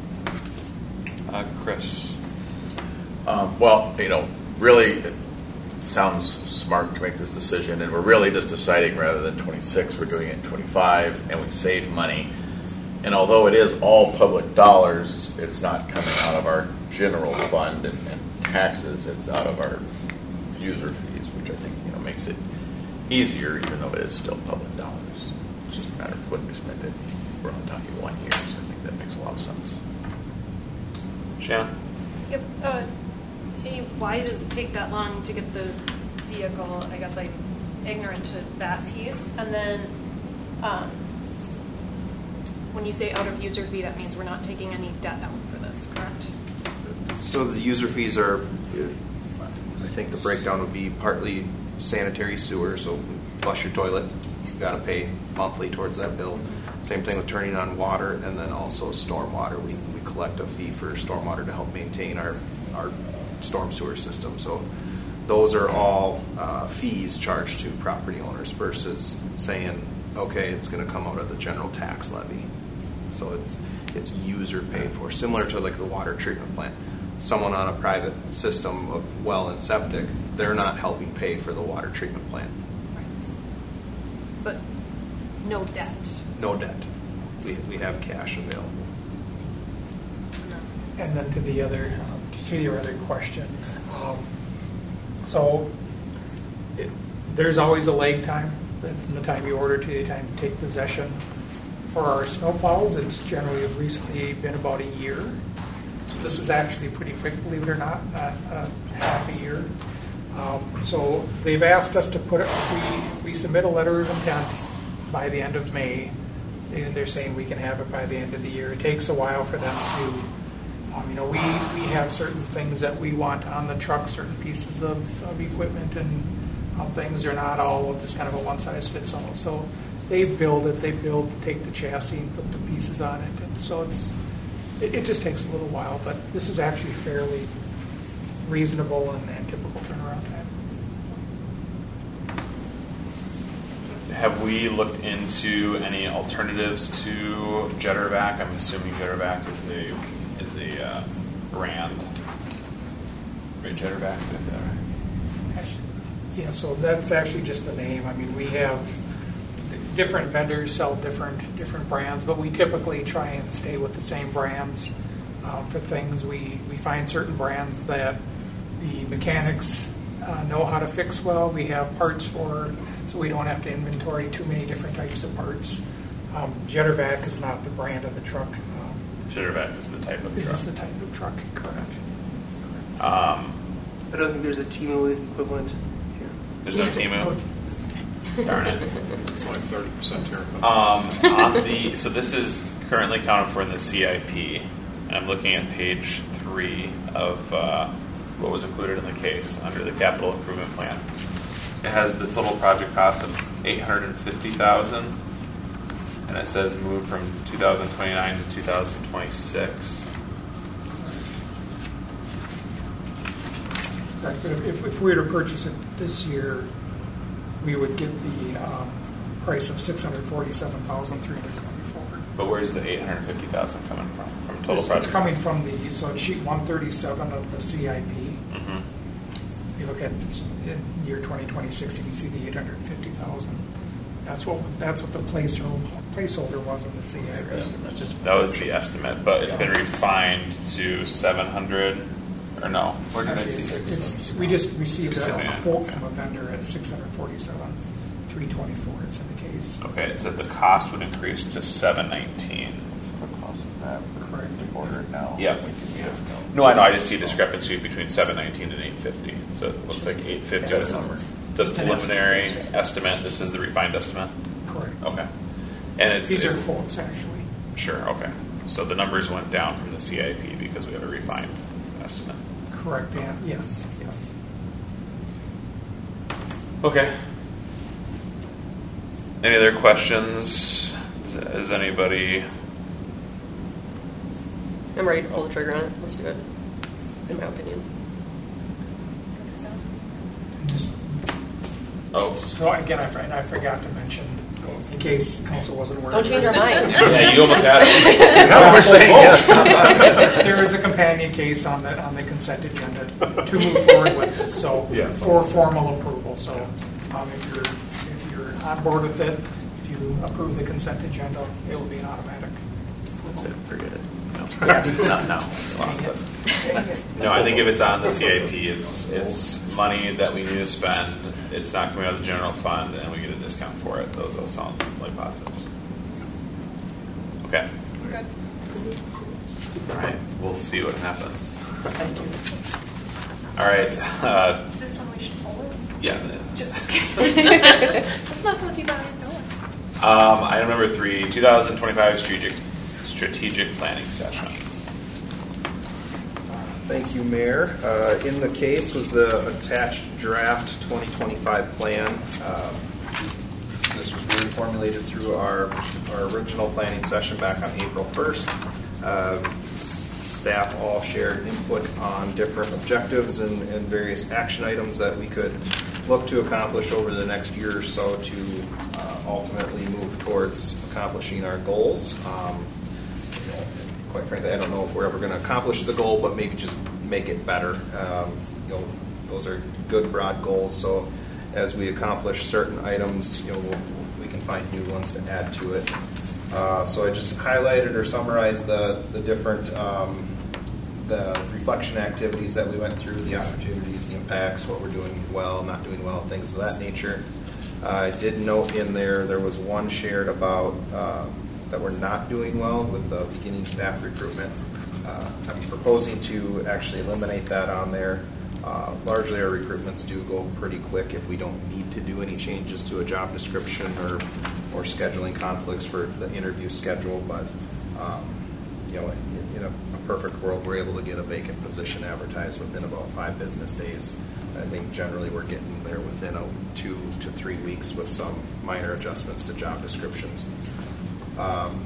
Uh, Chris. Um, well, you know, really, it sounds smart to make this decision, and we're really just deciding rather than twenty-six, we're doing it in twenty-five, and we save money. And although it is all public dollars, it's not coming out of our general fund and, and taxes. It's out of our user fees, which I think, you know, makes it easier, even though it is still public dollars. It's just a matter of when we spend it. We're only talking one year, so I think that makes a lot of sense. Shannon? Yep. Uh, hey, why does it take that long to get the vehicle? I guess I'm ignorant to that piece. And then um, when you say out of user fee, that means we're not taking any debt out for this, correct? So the user fees are, I think the breakdown would be partly sanitary sewer, so flush your toilet, you've got to pay monthly towards that bill. Same thing with turning on water, and then also stormwater. We, we collect a fee for stormwater to help maintain our, our storm sewer system. So those are all uh, fees charged to property owners versus saying, okay, it's going to come out of the general tax levy. So it's it's user paid for, similar to like the water treatment plant. Someone on a private system of well and septic, they're not helping pay for the water treatment plant. But no debt. No debt. We, we have cash available. And then to the other, to your other question, um, so it, there's always a lag time from the time you order to the time you take possession. For our snowplows, it's generally recently been about a year. So this is actually pretty quick, believe it or not, not uh, half a year. Um, so they've asked us to put it, if we, if we submit a letter of intent by the end of May, they, they're saying we can have it by the end of the year. It takes a while for them to, um, you know, we, we have certain things that we want on the truck, certain pieces of, of equipment and um, things. They're not all just kind of a one-size-fits-all. So they build it, they build, take the chassis and put the pieces on it. And so it's, it, it just takes a little while, but this is actually fairly reasonable and, and typical turnaround time. Have we looked into any alternatives to Jettervac? I'm assuming Jettervac is a is a uh, brand. Right, Jettervac, is that right? Actually, yeah, so that's actually just the name. I mean, we have different vendors sell different different brands, but we typically try and stay with the same brands um, for things. We, we find certain brands that the mechanics uh, know how to fix well. We have parts for, so we don't have to inventory too many different types of parts. Um, Jettervac is not the brand of the truck. Um, Jettervac is the type of this truck. is the type of truck, correct. Um, I don't think there's a Timu equivalent here. there's no Timu. Darn it. It's like thirty percent here. Um, on the so this is currently accounted for in the C I P, and I'm looking at page three of uh, what was included in the case under the capital improvement plan. It has the total project cost of eight hundred and fifty thousand, and it says move from two thousand twenty-nine to two thousand twenty-six. Right, but if, if we were to purchase it this year, we would get the um, price of six hundred forty-seven thousand three hundred twenty-four. But where's the eight hundred fifty thousand coming from? From total It's, project it's coming cost? from the, so it's sheet one thirty-seven of the C I P. Mhm. If you look at in year twenty twenty-six, you can see the eight hundred fifty thousand. That's what that's what the placeholder placeholder was in the C I P. That was the estimate, but it's been refined to seven hundred, or no? Where did I Actually, see it's, six? it's, we just received a sixty-nine. quote from a vendor at six hundred forty-seven, three twenty-four. It's in the case. Okay, it said the cost would increase to seven nineteen. The cost of that, correct, we order it now. Yep. We can get it. No, I know, I just see a discrepancy between seven nineteen and eight fifty. So it looks like eight fifty is the preliminary estimate. This is the refined estimate. Correct. Correct. Okay. And it's These are it's- quotes, actually. Sure. Okay. So the numbers went down from the C I P because we have a refined estimate. Correct, Dan. Yes, yes. Okay. Any other questions? Is, is anybody? I'm ready to pull the trigger on it. Let's do it, in my opinion. Oh. So again, I, and I forgot to mention, in case council wasn't aware. Don't change our mind. Yeah, you almost had it. No, we're saying yes. There is a companion case on the on the consent agenda to move forward with this. So Yeah. for formal approval. So um, if you're if you're on board with it, if you approve the consent agenda, it will be an automatic. That's it. Forget it. No. Yes. No, no. You lost us. No, I think if it's on the C I P, it's it's money that we need to spend. It's not coming out of the general fund, and we get a discount for it. Those all sound like positives. Okay. Good. All right. We'll see what happens. All right. Uh, Is this one we should pull it? yeah. Just Let's mess with you, Brian. No. Um, item number three, twenty twenty-five strategic strategic planning session. Thank you, Mayor. Uh, in the case was the attached draft twenty twenty-five plan. Um, this was really formulated through our, our original planning session back on April first. Uh, s- staff all shared input on different objectives and, and various action items that we could look to accomplish over the next year or so to uh, ultimately move towards accomplishing our goals. Um, Quite frankly, I don't know if we're ever going to accomplish the goal, but maybe just make it better. Um, you know, those are good, broad goals. So, as we accomplish certain items, you know, we'll, we can find new ones to add to it. Uh, so, I just highlighted or summarized the the different um, the reflection activities that we went through, the opportunities, the impacts, what we're doing well, not doing well, things of that nature. Uh, I did note in there there was one shared about. Um, that we're not doing well with the beginning staff recruitment. Uh, I'm proposing to actually eliminate that on there. Uh, largely our recruitments do go pretty quick if we don't need to do any changes to a job description or, or scheduling conflicts for the interview schedule, but um, you know, in, in a, a perfect world, we're able to get a vacant position advertised within about five business days. I think generally we're getting there within a two to three weeks with some minor adjustments to job descriptions. Um,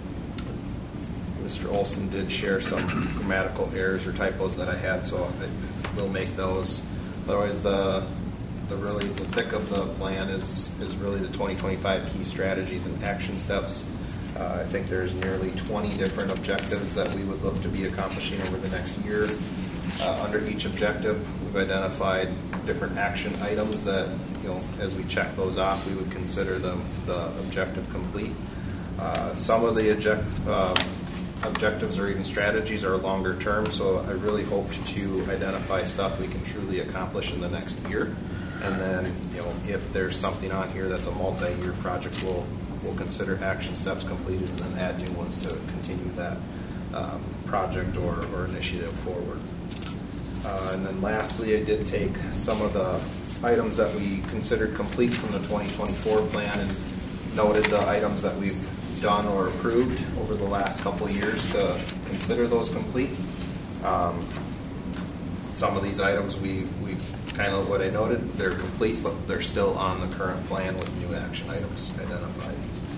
Mister Olson did share some grammatical errors or typos that I had, so I will make those. Otherwise, the the really the thick of the plan is is really the twenty twenty-five key strategies and action steps. Uh, I think there's nearly twenty different objectives that we would look to be accomplishing over the next year. Uh, under each objective, we've identified different action items that, you know, as we check those off, we would consider them the objective complete. Uh, some of the object, uh, objectives or even strategies are longer term, so I really hope to identify stuff we can truly accomplish in the next year. And then, you know, if there's something on here that's a multi-year project, we'll we'll consider action steps completed and then add new ones to continue that um, project or, or initiative forward. Uh, and then lastly, I did take some of the items that we considered complete from the twenty twenty-four plan and noted the items that we've done or approved over the last couple of years to consider those complete. Um, some of these items we, we've kind of what I noted, they're complete, but they're still on the current plan with new action items identified.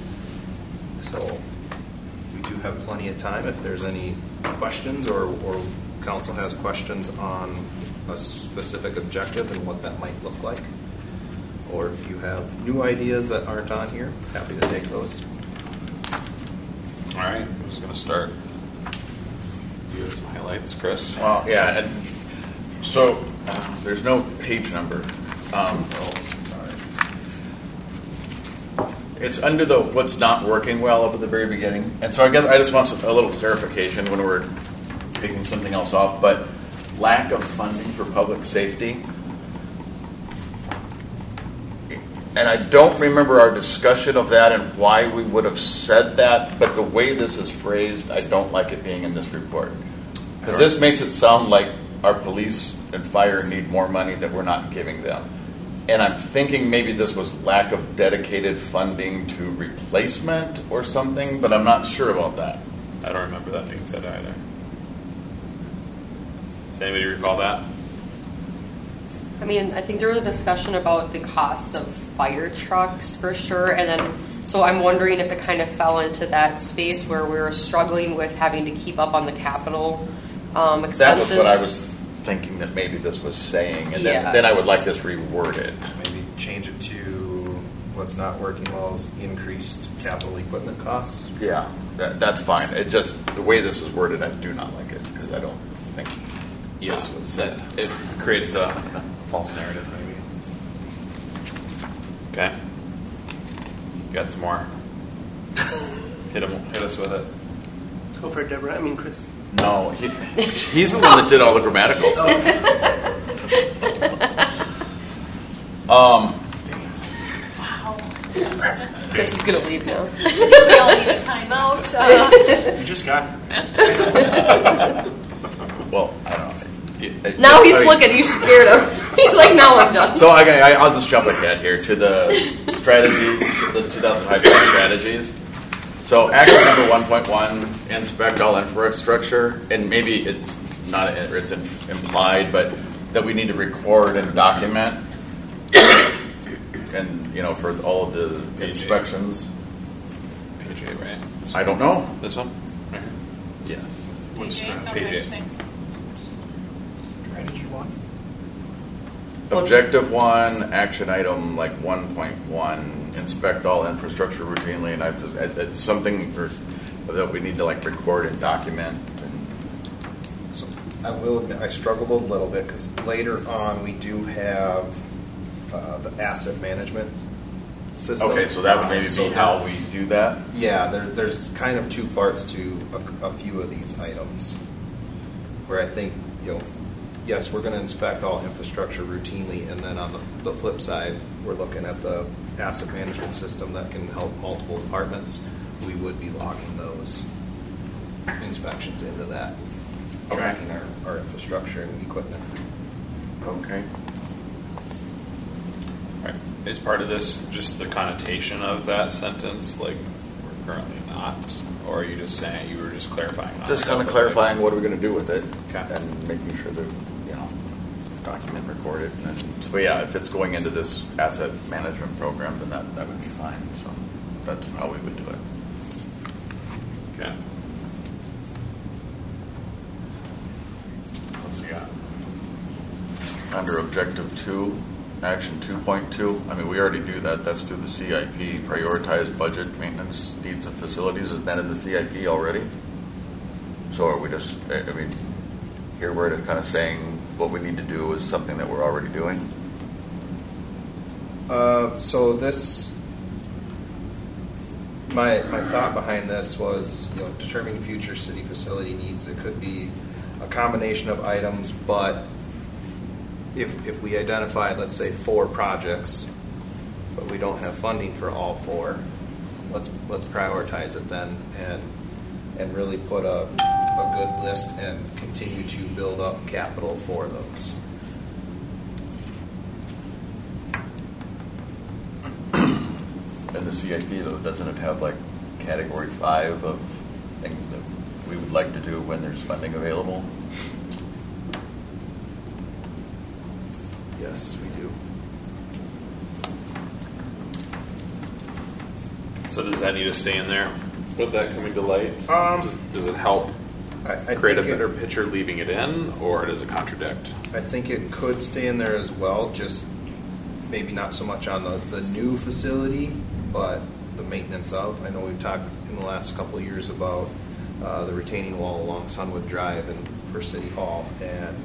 So we do have plenty of time if there's any questions or, or council has questions on a specific objective and what that might look like. Or if you have new ideas that aren't on here, happy to take those. All right, I'm just going to start. You have some highlights, Chris. Well, yeah, and so uh, there's no page number. Um, it's under the what's not working well up at the very beginning. And so I guess I just want some, a little clarification when we're taking something else off, but lack of funding for public safety. And I don't remember our discussion of that and why we would have said that, but the way this is phrased, I don't like it being in this report. Because this makes it sound like our police and fire need more money that we're not giving them. and I'm thinking maybe this was lack of dedicated funding to replacement or something, but I'm not sure about that. I don't remember that being said either. Does anybody recall that? I mean, I think there was a discussion about the cost of fire trucks for sure, and then so I'm wondering if it kind of fell into that space where we were struggling with having to keep up on the capital um, That expenses. was what I was thinking that maybe this was saying, and Yeah. then, then I would like this reworded. Maybe change it to what's not working well is increased capital equipment costs. Yeah, that, that's fine. It just, the way this is worded, I do not like it, because I don't think Yes, this was that said. it creates a false narrative, maybe. Okay. Got some more. hit him. Hit us with it. Go for it, Deborah. I mean, Chris. No, he, he's the one that did all the grammatical stuff. um, Chris is going to leave now. We all need a timeout. Uh, You just got well, I don't know. It- it- Now he's I mean- looking. You scared him. He's like, now I'm done. So I, I, I'll just jump ahead here to the strategies, the two thousand five strategies. So action number one point one, inspect all infrastructure, and maybe it's not, or it's implied, but that we need to record and document, and you know, for all of the Page inspections. Page eight, right? I don't know. This one? Right here. Yes. What's Page eight? that? Page Okay, eight. thanks. Strategy one. Objective one, action item like one point one, inspect all infrastructure routinely, and I've just, it's something for, that we need to like record and document. And So I will admit, I struggled a little bit because later on we do have uh, the asset management system. okay, so that would Um, maybe so be how that- we do that. Yeah, there, there's kind of two parts to a, a few of these items, where I think, you know, yes, we're going to inspect all infrastructure routinely, and then on the, the flip side, we're looking at the asset management system that can help multiple departments. We would be logging those inspections into that, Okay. tracking our, our infrastructure and equipment. Okay. Right. Is part of this just the connotation of that sentence, like we're currently not, or are you just saying you were just clarifying? on Just it? kind of clarifying what are we going to do with it, Okay. and making sure that, you know, document, record it, and then, so yeah, if it's going into this asset management program, then that, that would be fine, so that's how we would do it. Okay. What's he got? Under objective two, action two point two, I mean, we already do that, that's through the C I P, prioritize budget, maintenance, needs and facilities, is that in the C I P already? So are we just, I I mean, here we're kind of saying what we need to do is something that we're already doing? Uh, so this, my my thought behind this was, you know, determining future city facility needs. It could be a combination of items, but if if we identify, let's say, four projects, but we don't have funding for all four, let's let's prioritize it then, and and really put a a good list and continue to build up capital for those. And the C I P, though, doesn't it have like category five of things that we would like to do when there's funding available? Yes, we do. So does that need to stay in there with that coming to light? Um, does, does it help I, I create a think it- better picture leaving it in, or does it contradict? I think it could stay in there as well, just maybe not so much on the, the new facility, but the maintenance of. I know we've talked in the last couple of years about uh, the retaining wall along Sunwood Drive and for City Hall, and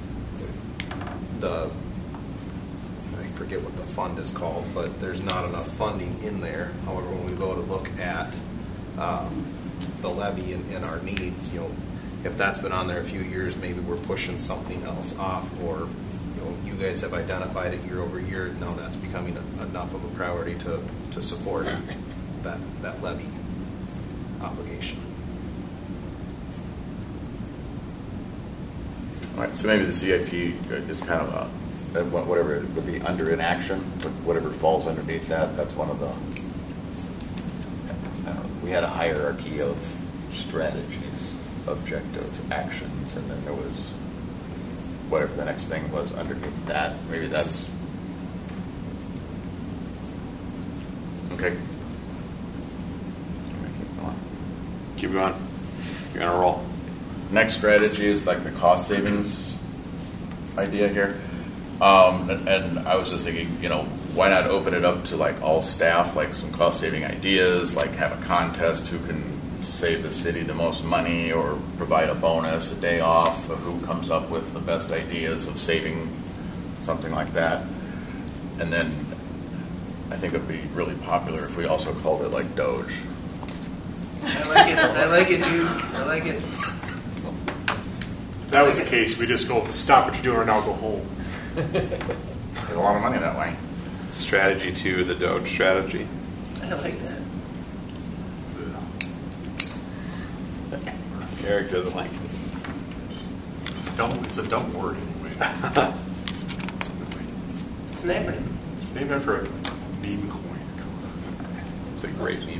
the, I forget what the fund is called, but there's not enough funding in there. However, when we go to look at um, the levy and, and our needs, you know, if that's been on there a few years, maybe we're pushing something else off, or you know, you guys have identified it year over year. Now that's becoming a, enough of a priority to, to support that that levy obligation. All right, so maybe the C I P is kind of a uh, wha- whatever it would be under inaction, but whatever falls underneath that, that's one of the, I don't know, we had a hierarchy of strategies, objectives, actions, and then there was whatever the next thing was underneath that. Maybe that's okay. Keep going. Keep going. You're on a roll. Next strategy is like the cost savings idea here. Um, and, and I was just thinking, you know, why not open it up to like all staff, like some cost saving ideas, like have a contest who can save the city the most money or provide a bonus, a day off, of who comes up with the best ideas of saving something like that. And then I think it would be really popular if we also called it like Doge. I like it. I like it, dude. I like it. If that was the case, we just go, stop what you're doing right now, go home. Save a lot of money that way. Strategy two, the Doge strategy. I like that. Eric doesn't like it. It's a dumb, it's a dumb word anyway. It's an acronym. It's named after a meme coin. It's a great meme.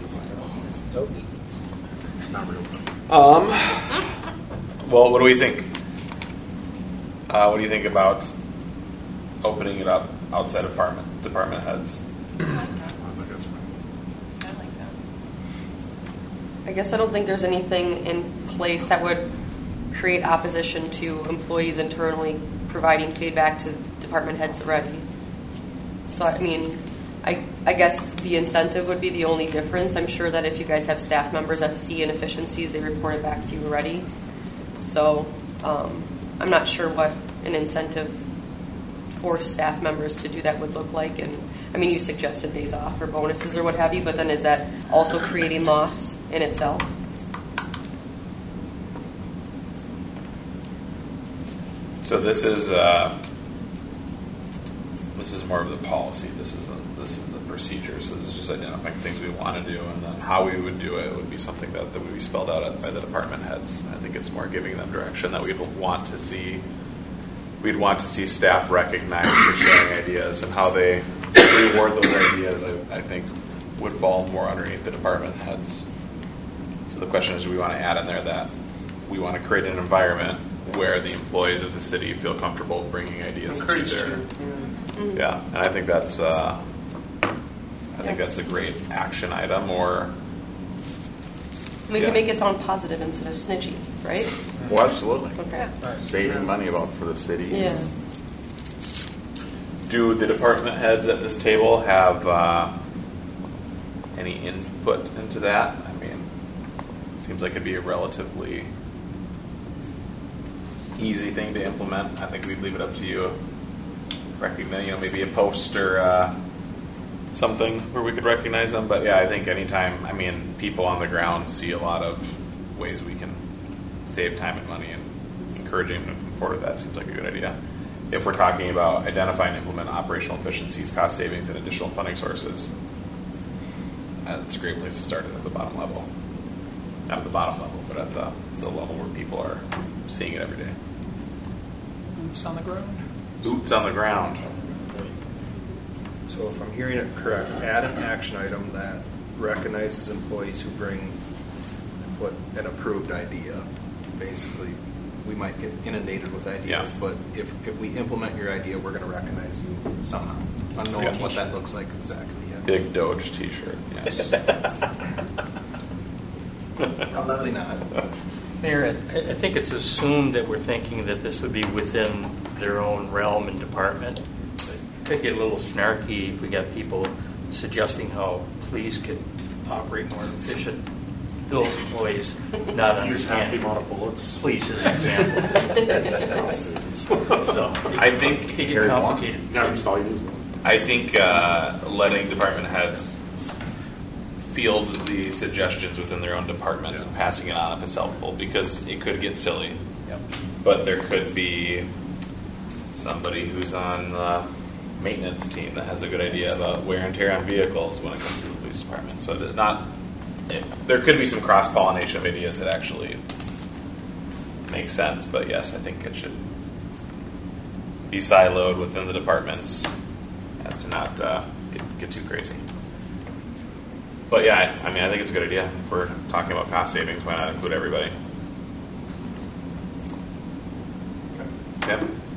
It's not real. Um. Well, what do we think? Uh, what do you think about opening it up outside of department department heads? I guess I don't think there's anything in place that would create opposition to employees internally providing feedback to department heads already. So, I mean, I, I guess the incentive would be the only difference. I'm sure that if you guys have staff members that see inefficiencies, they report it back to you already. So um, I'm not sure what an incentive for staff members to do that would look like. And I mean, you suggested days off or bonuses or what have you, but then is that also creating loss in itself? So this is uh, this is more of the policy. This is a, this is the procedure. So this is just identifying things we want to do, and then how we would do it would be something that, that would be spelled out by the department heads. I think it's more giving them direction that we'd want to see. We'd want to see staff recognize for sharing ideas, and how they reward those ideas, I, I think, would fall more underneath the department heads. So the question is, do we want to add in there that we want to create an environment where the employees of the city feel comfortable bringing ideas Encouraged to their... to. Yeah. Yeah, and I think that's uh, I think that's a great action item. Or We Yeah. can make it sound positive instead of snitchy, right? Well, absolutely. Okay. Saving money about for the city. Yeah. do the department heads at this table have uh, any input into that? I mean, it seems like it'd be a relatively easy thing to implement. I think we'd leave it up to you. Recognize, you know, maybe a post or uh, something where we could recognize them. But yeah, I think anytime, I mean, people on the ground see a lot of ways we can save time and money, and encouraging them to come forward with that seems like a good idea. If we're talking about identify and implement operational efficiencies, cost savings, and additional funding sources, that's a great place to start, is at the bottom level. Not at the bottom level, but at the, the level where people are seeing it every day. Boots on the ground. Boots on the ground. So if I'm hearing it correct, add an action item that recognizes employees who bring what an approved idea. Basically, we might get inundated with ideas, Yeah. but if, if we implement your idea, we're going to recognize you somehow, unknown Yeah. what that looks like exactly. Yeah. Big Doge T-shirt. Yes. Probably not. Mayor, I I think it's assumed that we're thinking that this would be within their own realm and department. It could get a little snarky if we got people suggesting how police could operate more efficient. Those employees not Use half the understanding amount of bullets. police as an example. So I think it get complicated. Yeah, just all you use. I think uh, letting department heads field the suggestions within their own department and passing it on if it's helpful, because it could get silly. Yep. But there could be somebody who's on the maintenance team that has a good idea about wear and tear on vehicles when it comes to the police department. So that not it, there could be some cross pollination of ideas that actually make sense. But yes, I think it should be siloed within the departments as to not uh, get, get too crazy. But yeah, I, I mean, I think it's a good idea. If we're talking about cost savings, why not include everybody? Tim?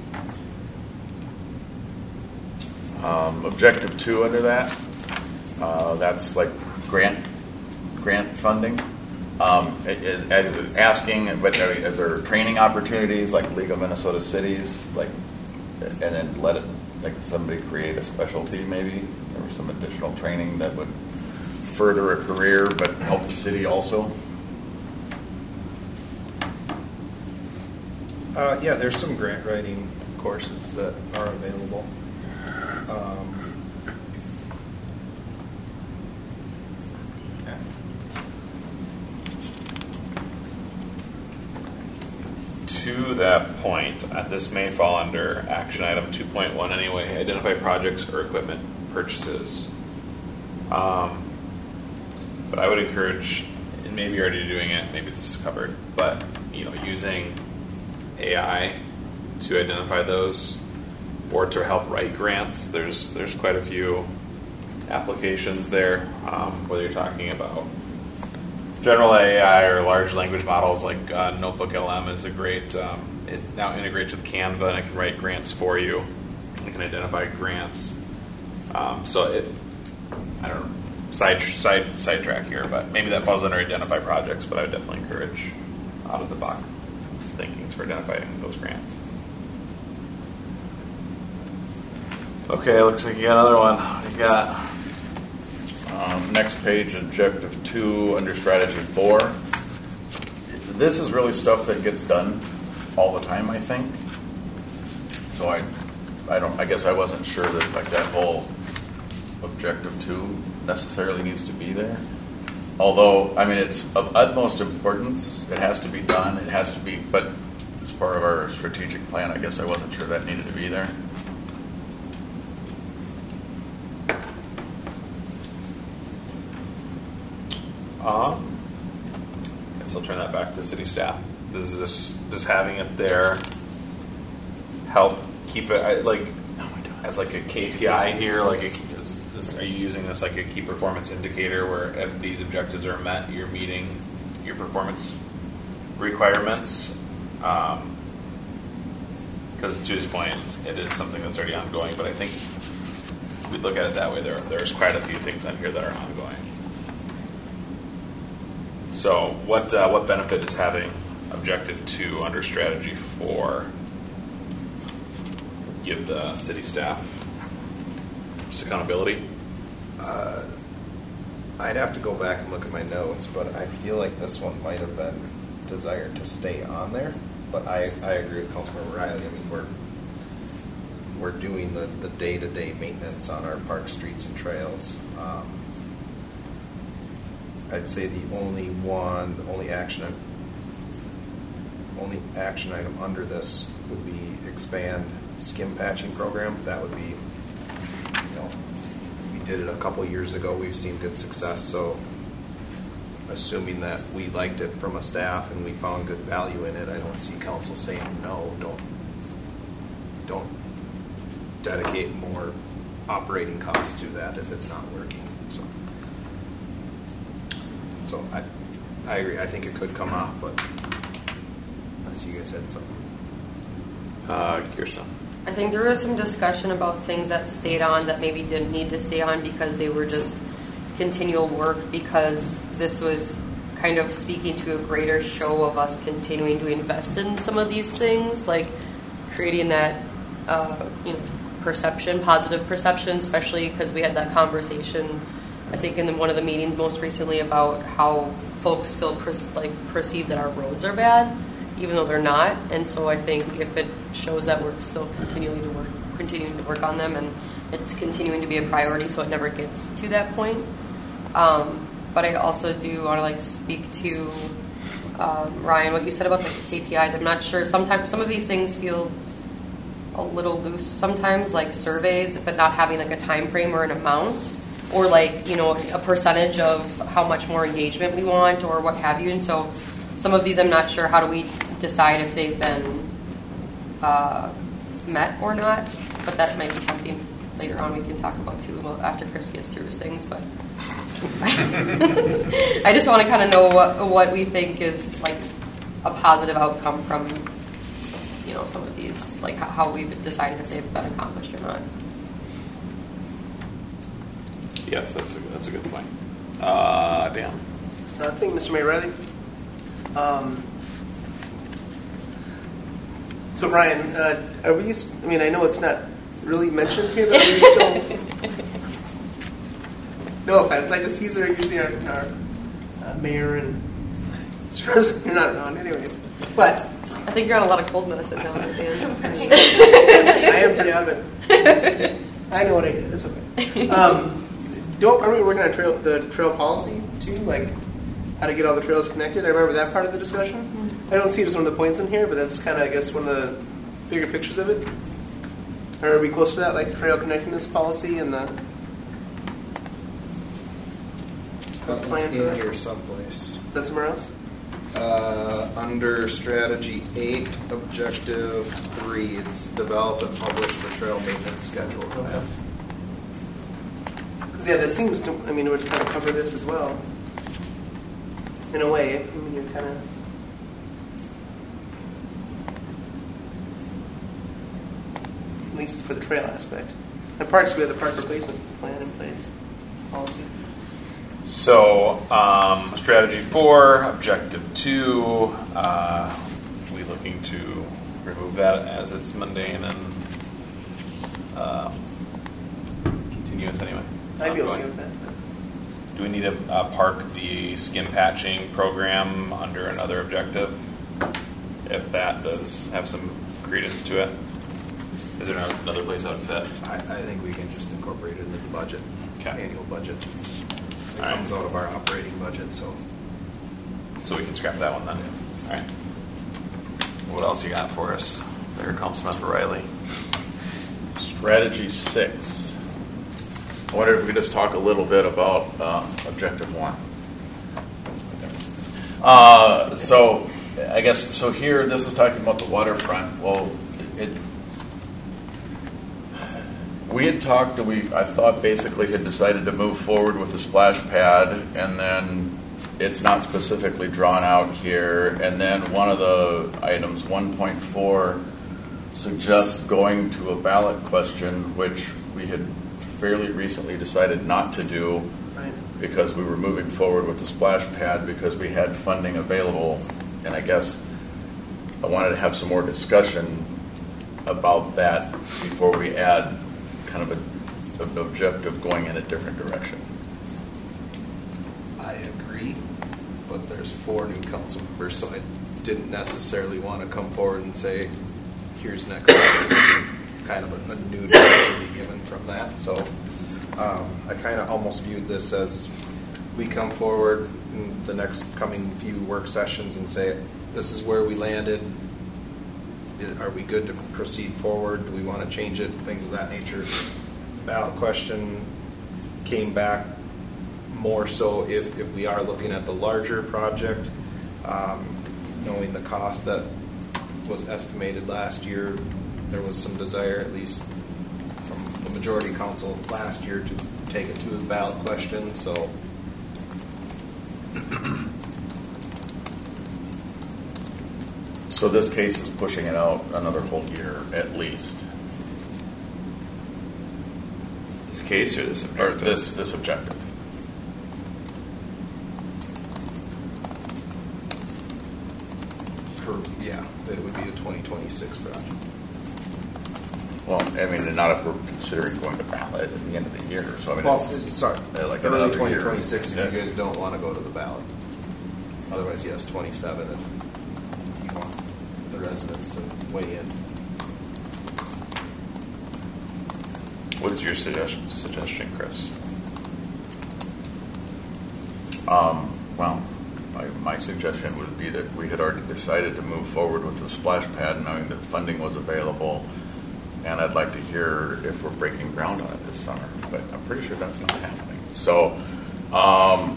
Um, objective two under that, uh, that's like grant grant funding. Um, is, is asking, but is there training opportunities like League of Minnesota Cities, like, and then let it, like somebody create a specialty maybe, or some additional training that would further a career but help the city also? Uh, yeah, there's some grant writing courses that are available. Um, okay. To that point, uh, this may fall under action item two point one anyway, identify projects or equipment purchases. Um, but I would encourage, and maybe you're already doing it, maybe this is covered, but you know, using A I to identify those or to help write grants. There's there's quite a few applications there, um, whether you're talking about general A I or large language models like uh, Notebook L M is a great, um, it now integrates with Canva and it can write grants for you. It can identify grants. Um, so it, I don't know, side, side, sidetrack here, but maybe that falls under identify projects, but I would definitely encourage out of the box thinking for identifying those grants. Okay, looks like you got another one. What do you got? Um, next page, objective two under strategy four. This is really stuff that gets done all the time, I think. So I, I don't. I guess I wasn't sure that like that whole objective two necessarily needs to be there. Although, I mean, it's of utmost importance. It has to be done. It has to be, but as part of our strategic plan, I guess I wasn't sure that needed to be there. Uh-huh. Guess I'll turn that back to city staff. Does this, does having it there help keep it, I, like, as like a K P I here? Like, a, is, is, are you using this like a key performance indicator where if these objectives are met, you're meeting your performance requirements? Um, because to his point, it is something that's already ongoing, but I think if we look at it that way, there there's quite a few things on here that are ongoing. So what uh, what benefit is having objective two under strategy four give the city staff? Just accountability? Uh, I'd have to go back and look at my notes, but I feel like this one might have been desired to stay on there. But I, I agree with Councilmember Riley. I mean, we're we're doing the, the day-to-day maintenance on our park, streets, and trails. Um, I'd say the only one, the only action, only action item under this would be expand skim patching program. That would be, you know, we did it a couple years ago. We've seen good success. So, assuming that we liked it from a staff and we found good value in it, I don't see council saying no. Don't don't dedicate more operating costs to that if it's not working. So. So I, I agree. I think it could come off, but I see you guys had something. Uh, Kirsten. I think there was some discussion about things that stayed on that maybe didn't need to stay on because they were just continual work, because this was kind of speaking to a greater show of us continuing to invest in some of these things, like creating that uh, you know perception, positive perception, especially because we had that conversation I think in one of the meetings most recently about how folks still per, like perceive that our roads are bad, even though they're not. And so I think if it shows that we're still continuing to work, continuing to work on them, and it's continuing to be a priority, so it never gets to that point. Um, but I also do want to like speak to um, Ryan, what you said about the K P Is. I'm not sure. Sometimes some of these things feel a little loose. Sometimes, like surveys, but not having like a time frame or an amount. Or like, you know, a percentage of how much more engagement we want or what have you. And so some of these I'm not sure, how do we decide if they've been uh, met or not, but that might be something later on we can talk about too, well, after Chris gets through his things. But I just want to kind of know what what we think is like a positive outcome from, you know, some of these, like how, how we've decided if they've been accomplished or not. Yes, that's a, that's a good point. Uh, Dan? I think, Mister Mayor Riley. Um, so, Brian, uh, are we? I mean, I know it's not really mentioned here, but are we still? No offense. I just these are usually our, our uh, mayor and you're not around, anyways. But I think you're on a lot of cold medicine now, Dan. I am pretty on it. I know what I did. It's okay. Um, don't are we working on trail the trail policy too? Like how to get all the trails connected? I remember that part of the discussion. Mm-hmm. I don't see it as one of the points in here, but that's kind of I guess one of the bigger pictures of it. Or are we close to that, like the trail connectedness policy and the That plan one's for in that? here someplace. Is that somewhere else? Uh, under strategy eight, objective three, it's develop and publish the trail maintenance schedule. Okay. Because yeah, that seems to. I mean, it would kind of cover this as well. In a way, I mean, you're kind of. At least for the trail aspect. And parks, we have the park replacement plan in place, policy. So, um, strategy four, objective two, uh, we looking to remove that as it's mundane and uh, continuous anyway? I'd be okay Ongoing. with that. Do we need to uh, park the skin patching program under another objective? If that does have some credence to it? Is there another place that would fit? I, I think we can just incorporate it into the budget, Okay. annual budget. It All right. comes out of our operating budget, so. So we can scrap that one then. All right. What else you got for us there, Councilmember Riley? Strategy six. I wonder if we could just talk a little bit about uh, objective one. Uh, so, I guess, so here, this is talking about the waterfront. Well, it, we had talked, we, I thought basically had decided to move forward with the splash pad, and then it's not specifically drawn out here. And then one of the items, one point four, suggests going to a ballot question, which we had fairly recently decided not to do Right. because we were moving forward with the splash pad because we had funding available. And I guess I wanted to have some more discussion about that before we add kind of a, an objective going in a different direction. I agree, but there's four new council members, so I didn't necessarily want to come forward and say, here's next steps. Kind of a, a new direction to be given from that. So um, I kind of almost viewed this as we come forward in the next coming few work sessions and say, this is where we landed. Are we good to proceed forward? Do we want to change it? Things of that nature. The ballot question came back more so if, if we are looking at the larger project, um, knowing the cost that was estimated last year, there was some desire, at least from the majority council last year, to take it to a ballot question. So So this case is pushing it out another whole year at least. This case or this Or objective? this this objective. for, yeah, it would be a twenty twenty-six project. Well, I mean, not if we're considering going to ballot at the end of the year. So I mean, Well, it's, sorry, uh, like early another twenty year. twenty-six if Yeah. you guys don't want to go to the ballot. Otherwise, yes, twenty-seven if you want the residents to weigh in. What is your suggestion, suggestion Chris? Um, well, my, my suggestion would be that we had already decided to move forward with the splash pad, knowing that funding was available, and I'd like to hear if we're breaking ground on it this summer. But I'm pretty sure that's not happening. So, um,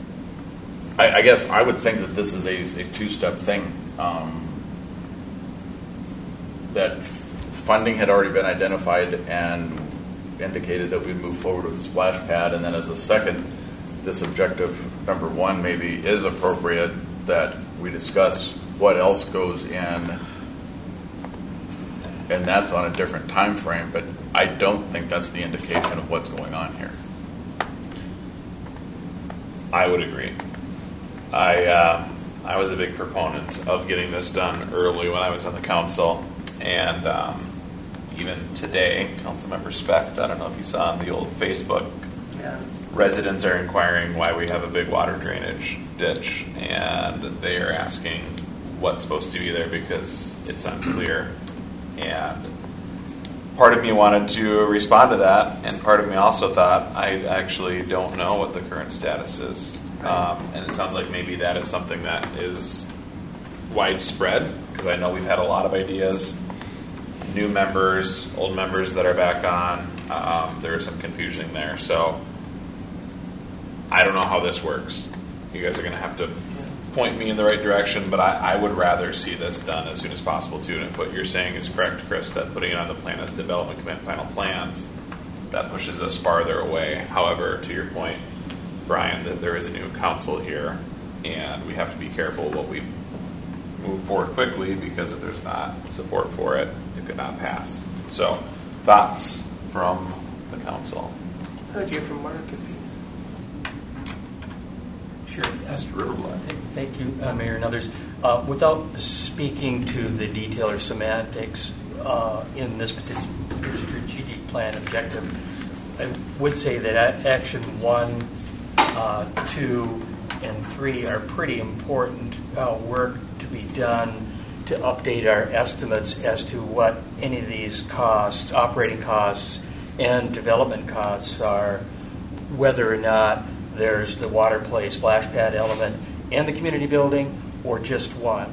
I, I guess I would think that this is a, a two-step thing. Um, that funding had already been identified and indicated that we'd move forward with the splash pad, and then as a second, this objective number one maybe is appropriate, that we discuss what else goes in, and that's on a different time frame, but I don't think that's the indication of what's going on here. I would agree. I uh, I was a big proponent of getting this done early when I was on the council, and um, even today, Councilmember Specht, I don't know if you saw on the old Facebook, Yeah. residents are inquiring why we have a big water drainage ditch, and they are asking what's supposed to be there because it's unclear. And part of me wanted to respond to that, and part of me also thought I actually don't know what the current status is. Um, and it sounds like maybe that is something that is widespread, because I know we've had a lot of ideas, new members, old members that are back on. Um, there is some confusion there. So I don't know how this works. You guys are going to have to point me in the right direction, but I, I would rather see this done as soon as possible too. And if what you're saying is correct, Chris, that putting it on the plan as development commit final plans, that pushes us farther away. However, to your point, Brian, that there is a new council here, and we have to be careful what we move forward quickly, because if there's not support for it, it could not pass. So, thoughts from the council? I'd like to hear from Mark if he. Sure, Mister Riverblood. Thank you, uh, Mayor and others. Uh, without speaking to the detail or semantics uh, in this particular strategic plan objective, I would say that a- action one, uh, two, and three are pretty important uh, work to be done to update our estimates as to what any of these costs, operating costs and development costs are, whether or not there's the water play splash pad element and the community building, or just one.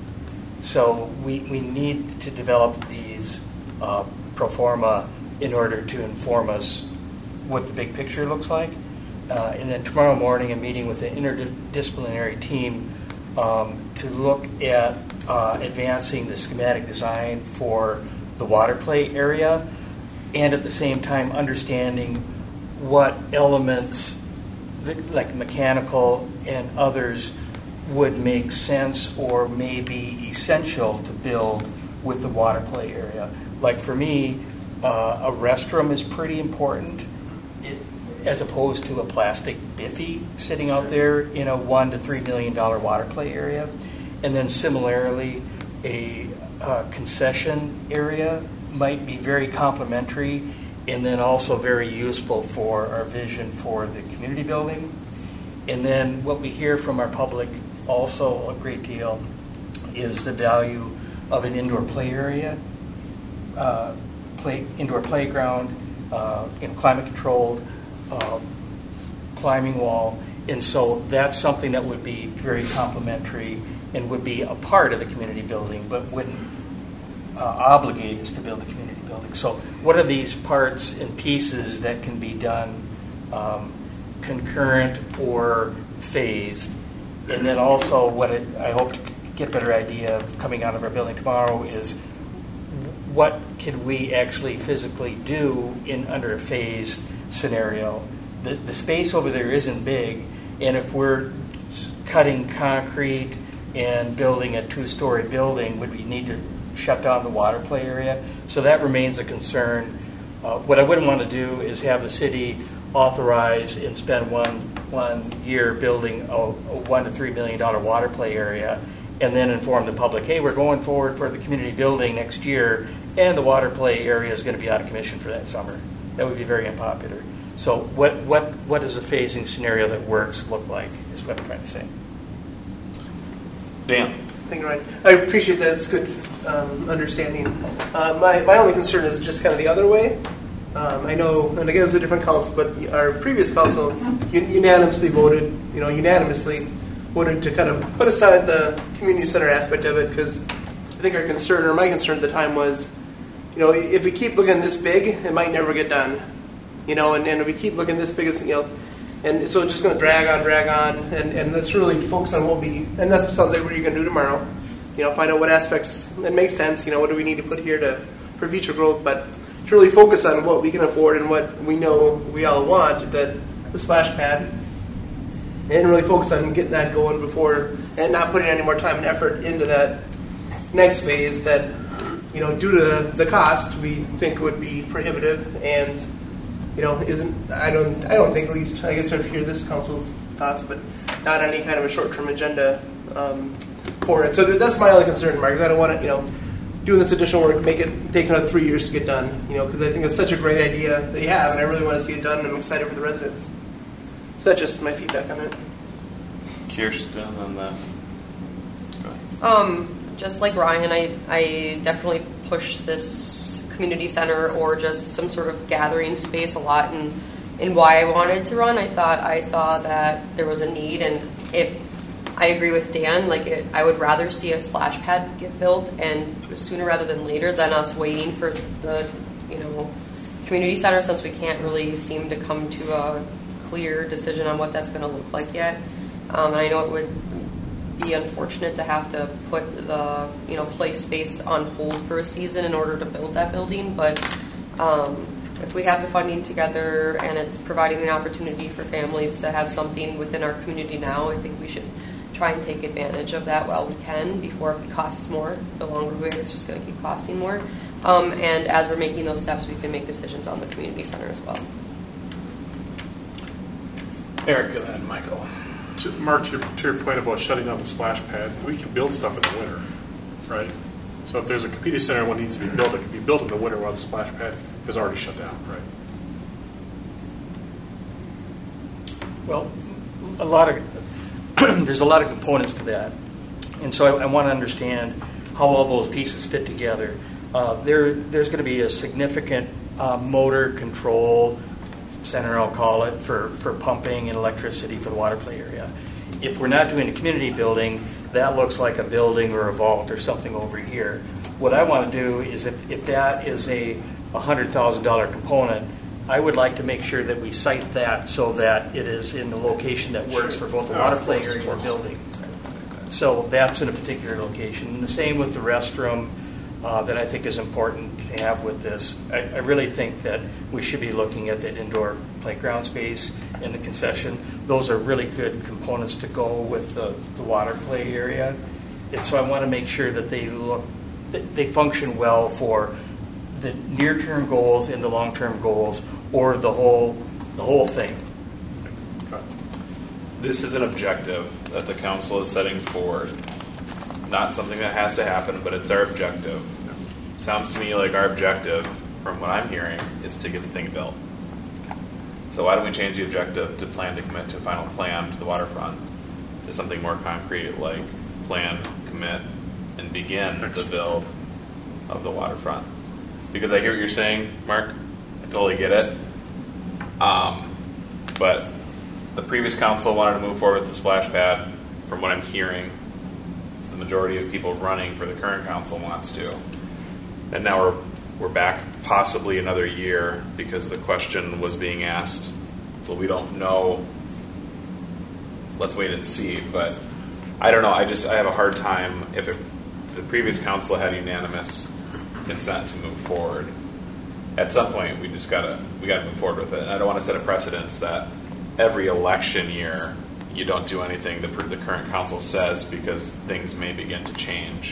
So we, we need to develop these uh, pro forma in order to inform us what the big picture looks like. Uh, and then tomorrow morning, a meeting with the interdisciplinary team um, to look at uh, advancing the schematic design for the water play area, and at the same time understanding what elements, like mechanical and others, would make sense or may be essential to build with the water play area. Like for me, uh, a restroom is pretty important, it, as opposed to a plastic biffy sitting out there in a one to three million dollar water play area. And then similarly, a uh, concession area might be very complementary, and then also very useful for our vision for the community building. And then what we hear from our public also a great deal is the value of an indoor play area, uh, play, indoor playground, uh, in climate controlled, uh, climbing wall. And so that's something that would be very complementary and would be a part of the community building, but wouldn't uh, obligate us to build the community building. So what are these parts and pieces that can be done um, concurrent or phased? And then also what it, I hope to get a better idea of coming out of our building tomorrow is what can we actually physically do in under a phased scenario. The, the space over there isn't big, and if we're cutting concrete and building a two-story building, would we need to shut down the water play area? So that remains a concern. Uh, what I wouldn't want to do is have the city authorize and spend one one year building a, a one to three million dollar water play area, and then inform the public, hey, we're going forward for the community building next year, and the water play area is going to be out of commission for that summer. That would be very unpopular. So what what what does a phasing scenario that works look like is what I'm trying to say. Dan. Thank you, Ryan. I appreciate that. It's good um, understanding. Uh, my, my only concern is just kind of the other way. Um, I know, and again, it was a different council, but our previous council un- unanimously voted, you know, unanimously voted to kind of put aside the community center aspect of it, because I think our concern, or my concern at the time was, you know, if we keep looking this big, it might never get done. You know, and, and if we keep looking this big, it's, you know, and so it's just going to drag on, drag on, and, and let's really focus on what we, and that sounds like what you're going to do tomorrow, you know, find out what aspects that make sense. You know, what do we need to put here to for future growth, but to really focus on what we can afford and what we know we all want, that the splash pad, and really focus on getting that going before, and not putting any more time and effort into that next phase that, you know, due to the, the cost, we think would be prohibitive and, you know, isn't, I don't, I don't think, at least, I guess I'd hear this council's thoughts, but not any kind of a short-term agenda um, for it. So that's my only concern, Mark, is I don't want to, you know, doing this additional work, make it take another three years to get done, you know, because I think it's such a great idea that you have, and I really want to see it done, and I'm excited for the residents. So that's just my feedback on it. Kirsten on that. Um, just like Ryan, I, I definitely push this community center or just some sort of gathering space a lot, and in why I wanted to run, I thought I saw that there was a need, and if I agree with Dan, like it, I would rather see a splash pad get built and sooner rather than later than us waiting for the, you know, community center, since we can't really seem to come to a clear decision on what that's going to look like yet. Um, and I know it would be unfortunate to have to put the, you know, play space on hold for a season in order to build that building, but um, if we have the funding together and it's providing an opportunity for families to have something within our community now, I think we should try and take advantage of that while we can before it costs more. The longer we wait, it's just going to keep costing more. Um, and as we're making those steps, we can make decisions on the community center as well. Erica, then Michael. To, Mark, to your, to your point about shutting down the splash pad, we can build stuff in the winter, right? So if there's a community center and one needs to be built, it can be built in the winter while the splash pad is already shut down, right? Well, a lot of there's a lot of components to that, and so I, I want to understand how all those pieces fit together. Uh, there, there's going to be a significant uh, motor control center, I'll call it, for, for pumping and electricity for the water play area. If we're not doing a community building, that looks like a building or a vault or something over here. What I want to do is, if, if that is a one hundred thousand dollars component, I would like to make sure that we site that so that it is in the location that works for both the water play area and the building. So that's in a particular location. And the same with the restroom uh, that I think is important to have with this. I, I really think that we should be looking at the indoor playground space in the concession. Those are really good components to go with the, the water play area. And so I want to make sure that they look, that they function well for the near-term goals and the long-term goals, or the whole the whole thing. This is an objective that the council is setting forward. Not something that has to happen, but it's our objective. Sounds to me like our objective, from what I'm hearing, is to get the thing built. So why don't we change the objective to plan to commit to a final plan to the waterfront, to something more concrete like plan, commit, and begin the build of the waterfront. Because I hear what you're saying, Mark. I totally get it. Um, but the previous council wanted to move forward with the splash pad. From what I'm hearing, the majority of people running for the current council wants to. And now we're we're back possibly another year because the question was being asked. Well, we don't know. Let's wait and see. But I don't know. I just I have a hard time if, it, if the previous council had unanimous consent to move forward. At some point, we just gotta we gotta move forward with it. And I don't want to set a precedence that every election year you don't do anything the the current council says, because things may begin to change.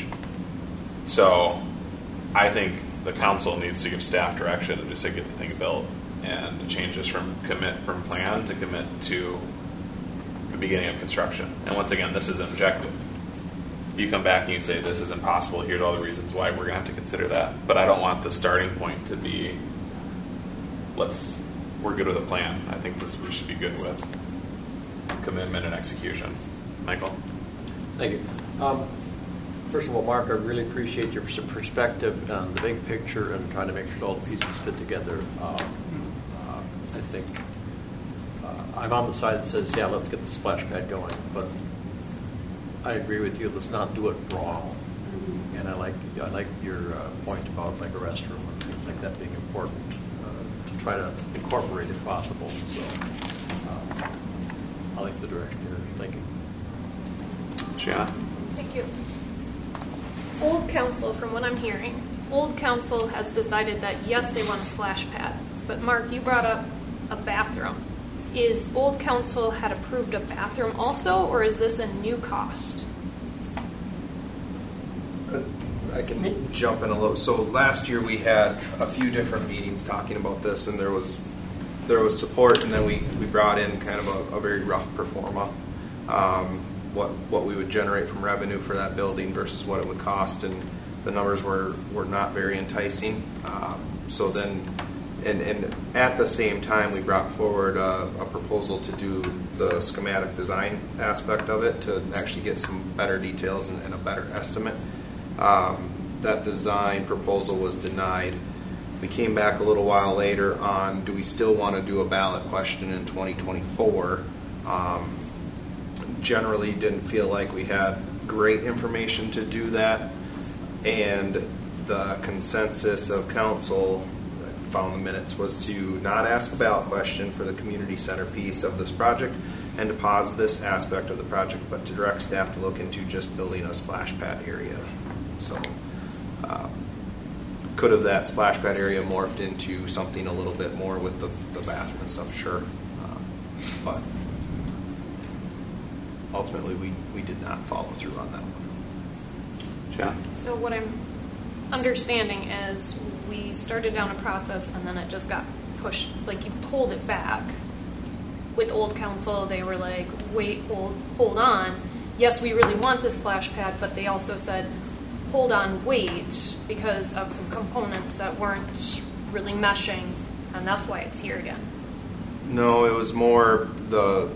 So, I think the council needs to give staff direction and just say get the thing built, and change this from commit from plan to commit to the beginning of construction. And once again, this is an objective. You come back and you say this is impossible, here's all the reasons why, we're going to have to consider that. But I don't want the starting point to be, let's, we're good with a plan. I think this we should be good with commitment and execution. Michael? Thank you. Um, first of all, Mark, I really appreciate your perspective on the big picture and trying to make sure all the pieces fit together. Um, uh, I think uh, I'm on the side that says, yeah, let's get the splash pad going. But I agree with you. Let's not do it wrong. Mm-hmm. And I like I like your uh, point about like a restroom and things like that being important uh, to try to incorporate if possible. So uh, I like the direction you're thinking. Shanna? Thank you. Old council, from what I'm hearing, old council has decided that yes, they want a splash pad. But Mark, you brought up a bathroom. Is old council had approved a bathroom also, or is this a new cost? I can jump in a little. So last year we had a few different meetings talking about this, and there was there was support, and then we, we brought in kind of a, a very rough pro forma, um, what what we would generate from revenue for that building versus what it would cost, and the numbers were, were not very enticing. Um, so then, and, and at the same time, we brought forward a, a proposal to do the schematic design aspect of it to actually get some better details and, and a better estimate. Um, that design proposal was denied. We came back a little while later on, do we still want to do a ballot question in twenty twenty-four? Um, generally didn't feel like we had great information to do that, and the consensus of council, I found the minutes, was to not ask a ballot question for the community center piece of this project and to pause this aspect of the project, but to direct staff to look into just building a splash pad area. So uh, could have that splash pad area morphed into something a little bit more with the, the bathroom and stuff? Sure. Uh, but ultimately we, we did not follow through on that one. John? So what I'm understanding is we started down a process and then it just got pushed, like you pulled it back. With old council, they were like, wait, hold, hold on. Yes, we really want the splash pad, but they also said, hold on, wait, because of some components that weren't really meshing, and that's why it's here again. No, it was more the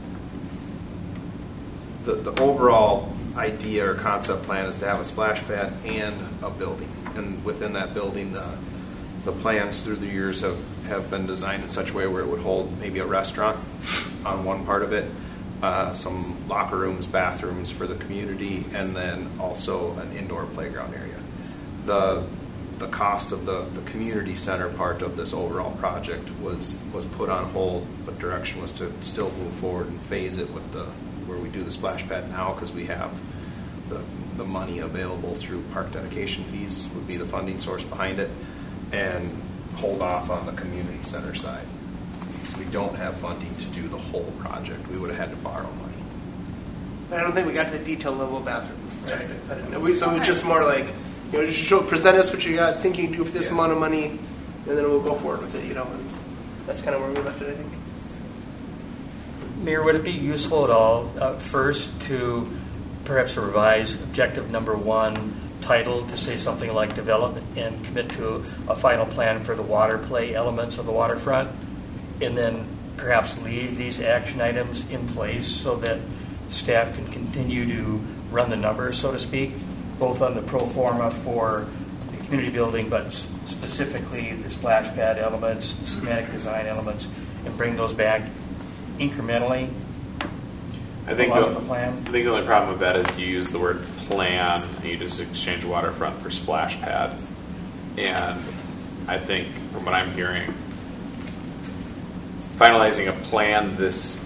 the, the overall idea or concept plan is to have a splash pad and a building, and within that building, the the plans through the years have, have been designed in such a way where it would hold maybe a restaurant on one part of it, uh, some locker rooms, bathrooms for the community, and then also an indoor playground area. The the cost of the, the community center part of this overall project was was put on hold, but direction was to still move forward and phase it with the where we do the splash pad now, because we have the, the money available through park dedication fees would be the funding source behind it, and hold off on the community center side. So we don't have funding to do the whole project. We would have had to borrow money. But I don't think we got to the detail level of bathrooms. So, I didn't know. We, so it was just more like, you know, just show, present us what you got, think you can do for this Yeah. amount of money, and then we'll go forward with it, you know. And that's kind of where we left it, I think. Mayor, would it be useful at all, uh, first, to perhaps revise objective number one title to say something like develop and commit to a final plan for the water play elements of the waterfront, and then perhaps leave these action items in place so that staff can continue to run the numbers, so to speak, both on the pro forma for the community building, but specifically the splash pad elements, the schematic design elements, and bring those back incrementally. I think along the, with the plan. I think the only problem with that is you use the word plan and you just exchange waterfront for splash pad. And I think from what I'm hearing, finalizing a plan this,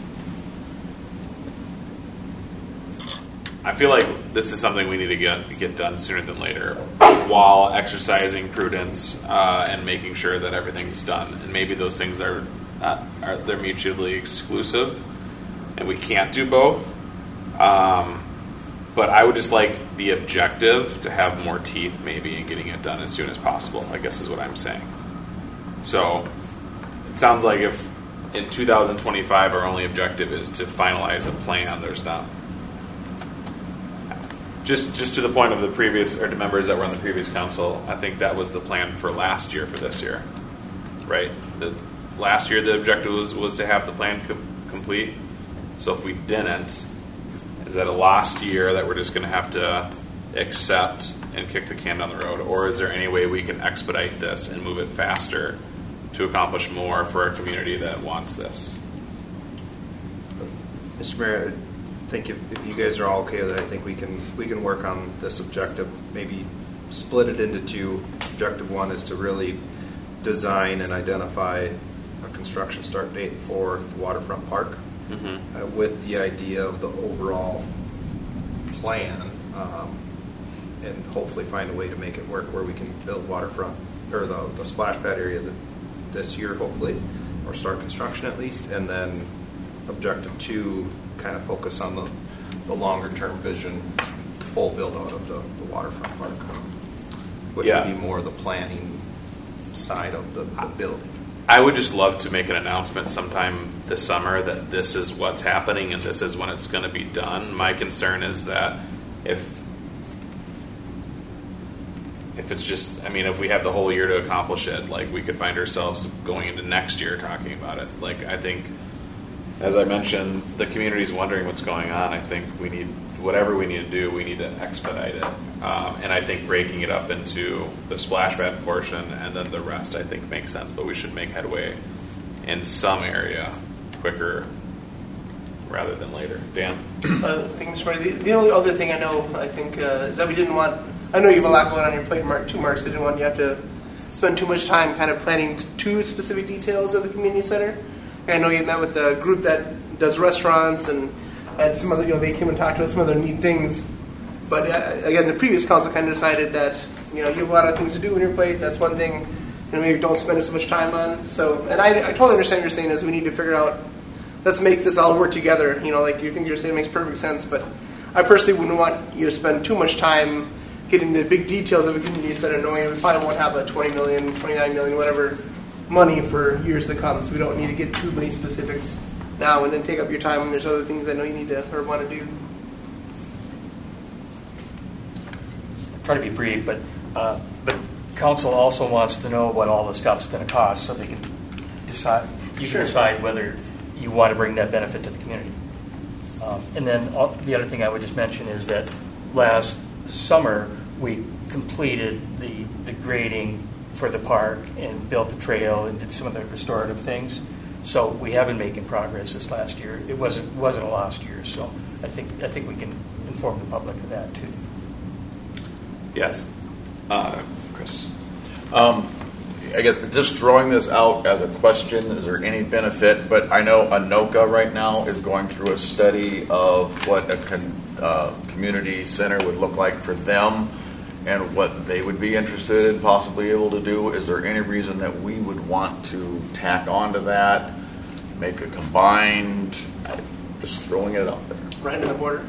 I feel like this is something we need to get get done sooner than later, while exercising prudence uh, and making sure that everything's done. And maybe those things are, uh, are they're mutually exclusive, and we can't do both. Um, but I would just like the objective to have more teeth, maybe, in getting it done as soon as possible, I guess is what I'm saying. So it sounds like if in two thousand twenty-five our only objective is to finalize a plan, there's not. Just just to the point of the previous, or the members that were on the previous council, I think that was the plan for last year for this year, right? The, last year the objective was, was to have the plan com- complete. So if we didn't, is that a lost year that we're just going to have to accept and kick the can down the road? Or is there any way we can expedite this and move it faster to accomplish more for our community that wants this? Mister Mayor, I think if, if you guys are all okay with it, I think we can we can work on this objective, maybe split it into two. Objective one is to really design and identify a construction start date for the waterfront park, mm-hmm. uh, with the idea of the overall plan. Um, and hopefully find a way to make it work where we can build waterfront, or the, the splash pad area that, this year, hopefully, or start construction at least. And then objective two, kind of focus on the, the longer term vision, full build out of the, the waterfront park, which Yeah. would be more the planning side of the, the building. I would just love to make an announcement sometime this summer that this is what's happening and this is when it's going to be done. My concern is that if if it's just, I mean, if we have the whole year to accomplish it, like we could find ourselves going into next year talking about it. Like I think, as I mentioned, the community's wondering what's going on. I think we need, whatever we need to do, we need to expedite it. Um, and I think breaking it up into the splash pad portion and then the rest, I think makes sense. But we should make headway in some area quicker rather than later. Dan? Uh, thanks, Marty. The, the only other thing I know, I think, uh, is that we didn't want, I know you have a lot going on your plate, Mark, too, Mark, so I didn't want you to have to spend too much time kind of planning two specific details of the community center. I know you met with a group that does restaurants and had some other, you know, they came and talked to us some other neat things. But uh, again, the previous council kind of decided that, you know, you have a lot of things to do on your plate. That's one thing, you know, maybe don't spend as much time on. So, and I, I totally understand what you're saying is we need to figure out, let's make this all work together. You know, like you think you're saying makes perfect sense. But I personally wouldn't want you to spend too much time getting the big details of a community center, knowing we probably won't have a twenty million, twenty-nine million, whatever money for years to come. So we don't need to get too many specifics now and then take up your time when there's other things I know you need to or want to do. Try to be brief, but uh, but council also wants to know what all the stuff's going to cost, so they can decide. You Sure. can decide whether you want to bring that benefit to the community. Um, and then all, the other thing I would just mention is that last summer we completed the the grading for the park and built the trail and did some of the restorative things. So we have been making progress this last year. It wasn't wasn't a lost year, so I think I think we can inform the public of that too. Yes. Uh, Chris? Um, I guess just throwing this out as a question, is there any benefit? But I know Anoka right now is going through a study of what a con, uh, community center would look like for them and what they would be interested in possibly able to do. Is there any reason that we would want to tack on to that, make a combined, just throwing it out there? Right in the border.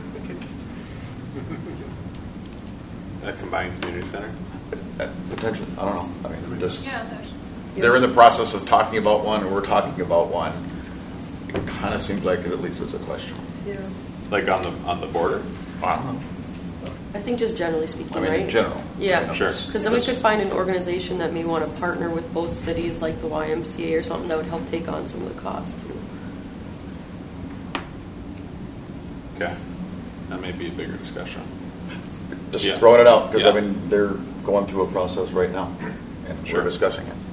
A combined community center? Uh, Potentially, I don't know. I mean, just Yeah, there's. they're in the process of talking about one, and we're talking about one. It kind of seems like it at least is a question. Yeah. Like on the on the border? I don't know. I think just generally speaking, I mean, right? in general. Yeah. Sure. Because then we could find an organization that may want to partner with both cities, like the Y M C A or something, that would help take on some of the cost too. Okay. That may be a bigger discussion. Just Yeah. throwing it out, because I Yeah. mean, they're going through a process right now, and Sure. we're discussing it.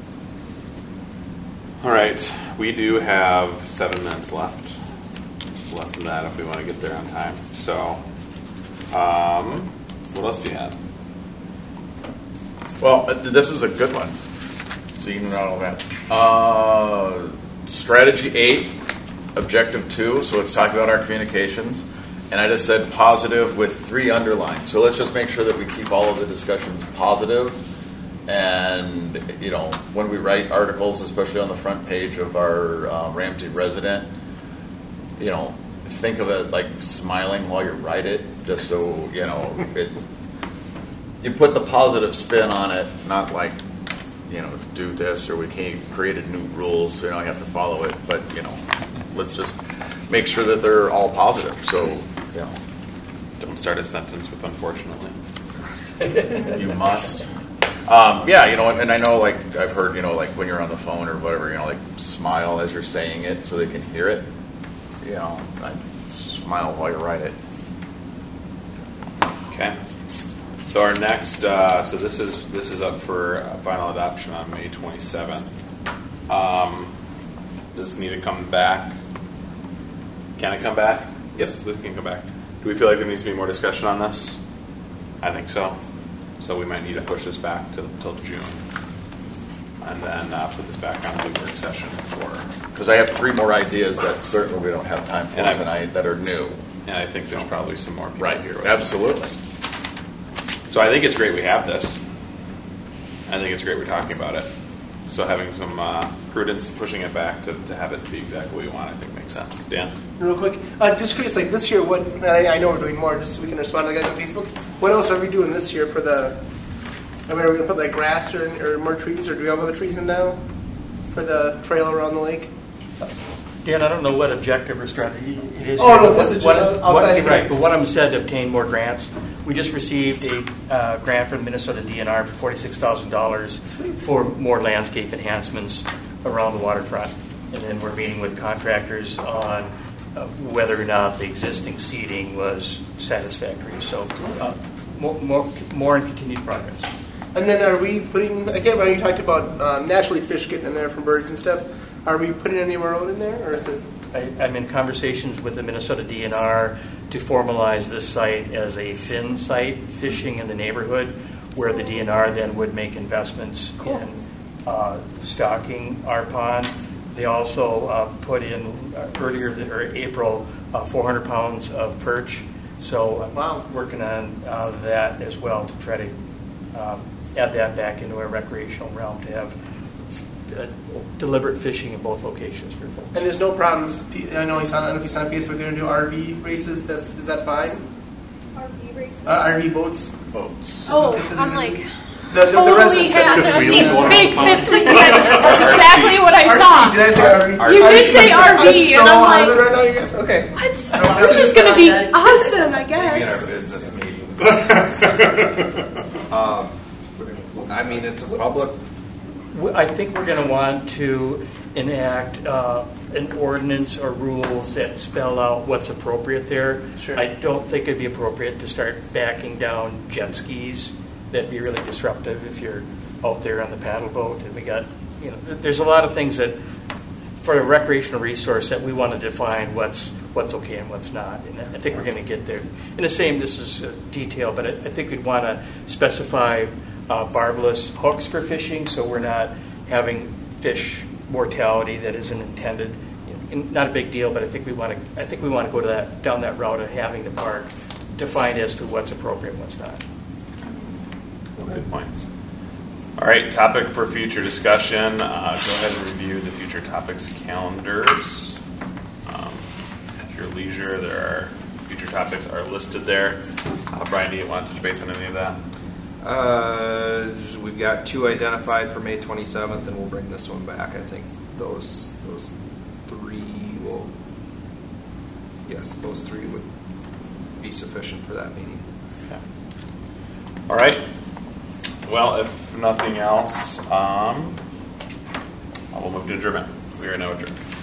All right. We do have seven minutes left. Less than that if we want to get there on time. So, um, what else do you have? Well, uh, this is a good one. So you know all that. Uh, strategy eight, objective two. So it's talking about our communications, and I just said positive with three underlines. So let's just make sure that we keep all of the discussions positive. And you know, when we write articles, especially on the front page of our uh, Ramsey Resident, you know, think of it like smiling while you write it, just so you know it. You put the positive spin on it, not like, you know, do this or we can't created new rules, so you know, you have to follow it. But you know, let's just make sure that they're all positive. So, you know, Don't start a sentence with unfortunately. you must. Um, yeah, you know, and I know, like I've heard, you know, like when you're on the phone or whatever, you know, like smile as you're saying it so they can hear it. You know, I smile while you write it. Okay. So our next, uh, so this is this is up for uh, final adoption on May twenty-seventh. Um, does this need to come back? Can it come back? Yes, this can come back. Do we feel like there needs to be more discussion on this? I think so. So we might need to push this back to till June, and then uh, put this back on the work session for. Because I have three more ideas that certainly we don't have time for And I- tonight that are new. And I think there's probably some more people Right. here. with Absolutely. us. So I think it's great we have this. I think it's great we're talking about it. So having some uh, prudence, pushing it back to, to have it be exactly what we want, I think makes sense. Dan? Real quick, uh, just curious, like this year, what, I, I know we're doing more, just so we can respond to the guys on Facebook. What else are we doing this year for the, I mean, are we going to put like grass or, or more trees, or do we have other trees in now for the trail around the lake? Dan, I don't know what objective or strategy it is. Oh, no, What- this is just what- outside what- of here. Right, but what I'm said to obtain more grants. We just received a uh, grant from Minnesota D N R for forty-six thousand dollars for more landscape enhancements around the waterfront. And then we're meeting with contractors on uh, whether or not the existing seating was satisfactory. So uh, more, more, more in continued progress. And then are we putting, I can't remember, you talked about uh, naturally fish getting in there from birds and stuff. Are we putting any of our own in there, or is it? I, I'm in conversations with the Minnesota D N R to formalize this site as a fin site, fishing in the neighborhood, where the D N R then would make investments Cool. in uh, stocking our pond. They also uh, put in uh, earlier th- or April uh, four hundred pounds of perch. So I'm Wow. working on uh, that as well to try to um, add that back into our recreational realm to have uh, deliberate fishing in both locations for folks. And there's no problems. P- I know you saw, I don't know if you saw on Facebook, they're going to do R V races. That's is that fine? R V races. Uh, R V boats. Boats. Oh, They said they're I'm gonna like do- the, the, the totally residents said- had Fifth wheels these going big on the fifth wheels. That's exactly what I R C, saw. did I say R V? R- You did C. say R V, I'm so and I'm out of like, it right now, you guys. Okay. what? This is going to be awesome, I Maybe in our guess. business meeting. um, I mean, it's a public. W- I think we're going to want to enact uh, an ordinance or rules that spell out what's appropriate there. Sure. I don't think it'd be appropriate to start backing down jet skis. That'd be really disruptive if you're out there on the paddle boat. And we got, you know, th- there's a lot of things that, for a recreational resource, that we want to define what's what's okay and what's not. And I think we're going to get there. In the same, this is uh, detail, but I, I think we'd want to specify uh, barbless hooks for fishing, so we're not having fish mortality that isn't intended. You know, and not a big deal, but I think we want to. I think we want to go to that down that route of having the park defined as to what's appropriate and what's not. Good points. All right, topic for future discussion. Uh, go ahead and review the future topics calendars. Um, at your leisure, there are future topics are listed there. Uh, Brian, do you want to touch base on any of that? Uh, we've got two identified for May twenty-seventh, and we'll bring this one back. I think those those three will. Yes, those three would be sufficient for that meeting. Okay. All right. Well, if nothing else, um, I will move to adjournment. We are now adjourned.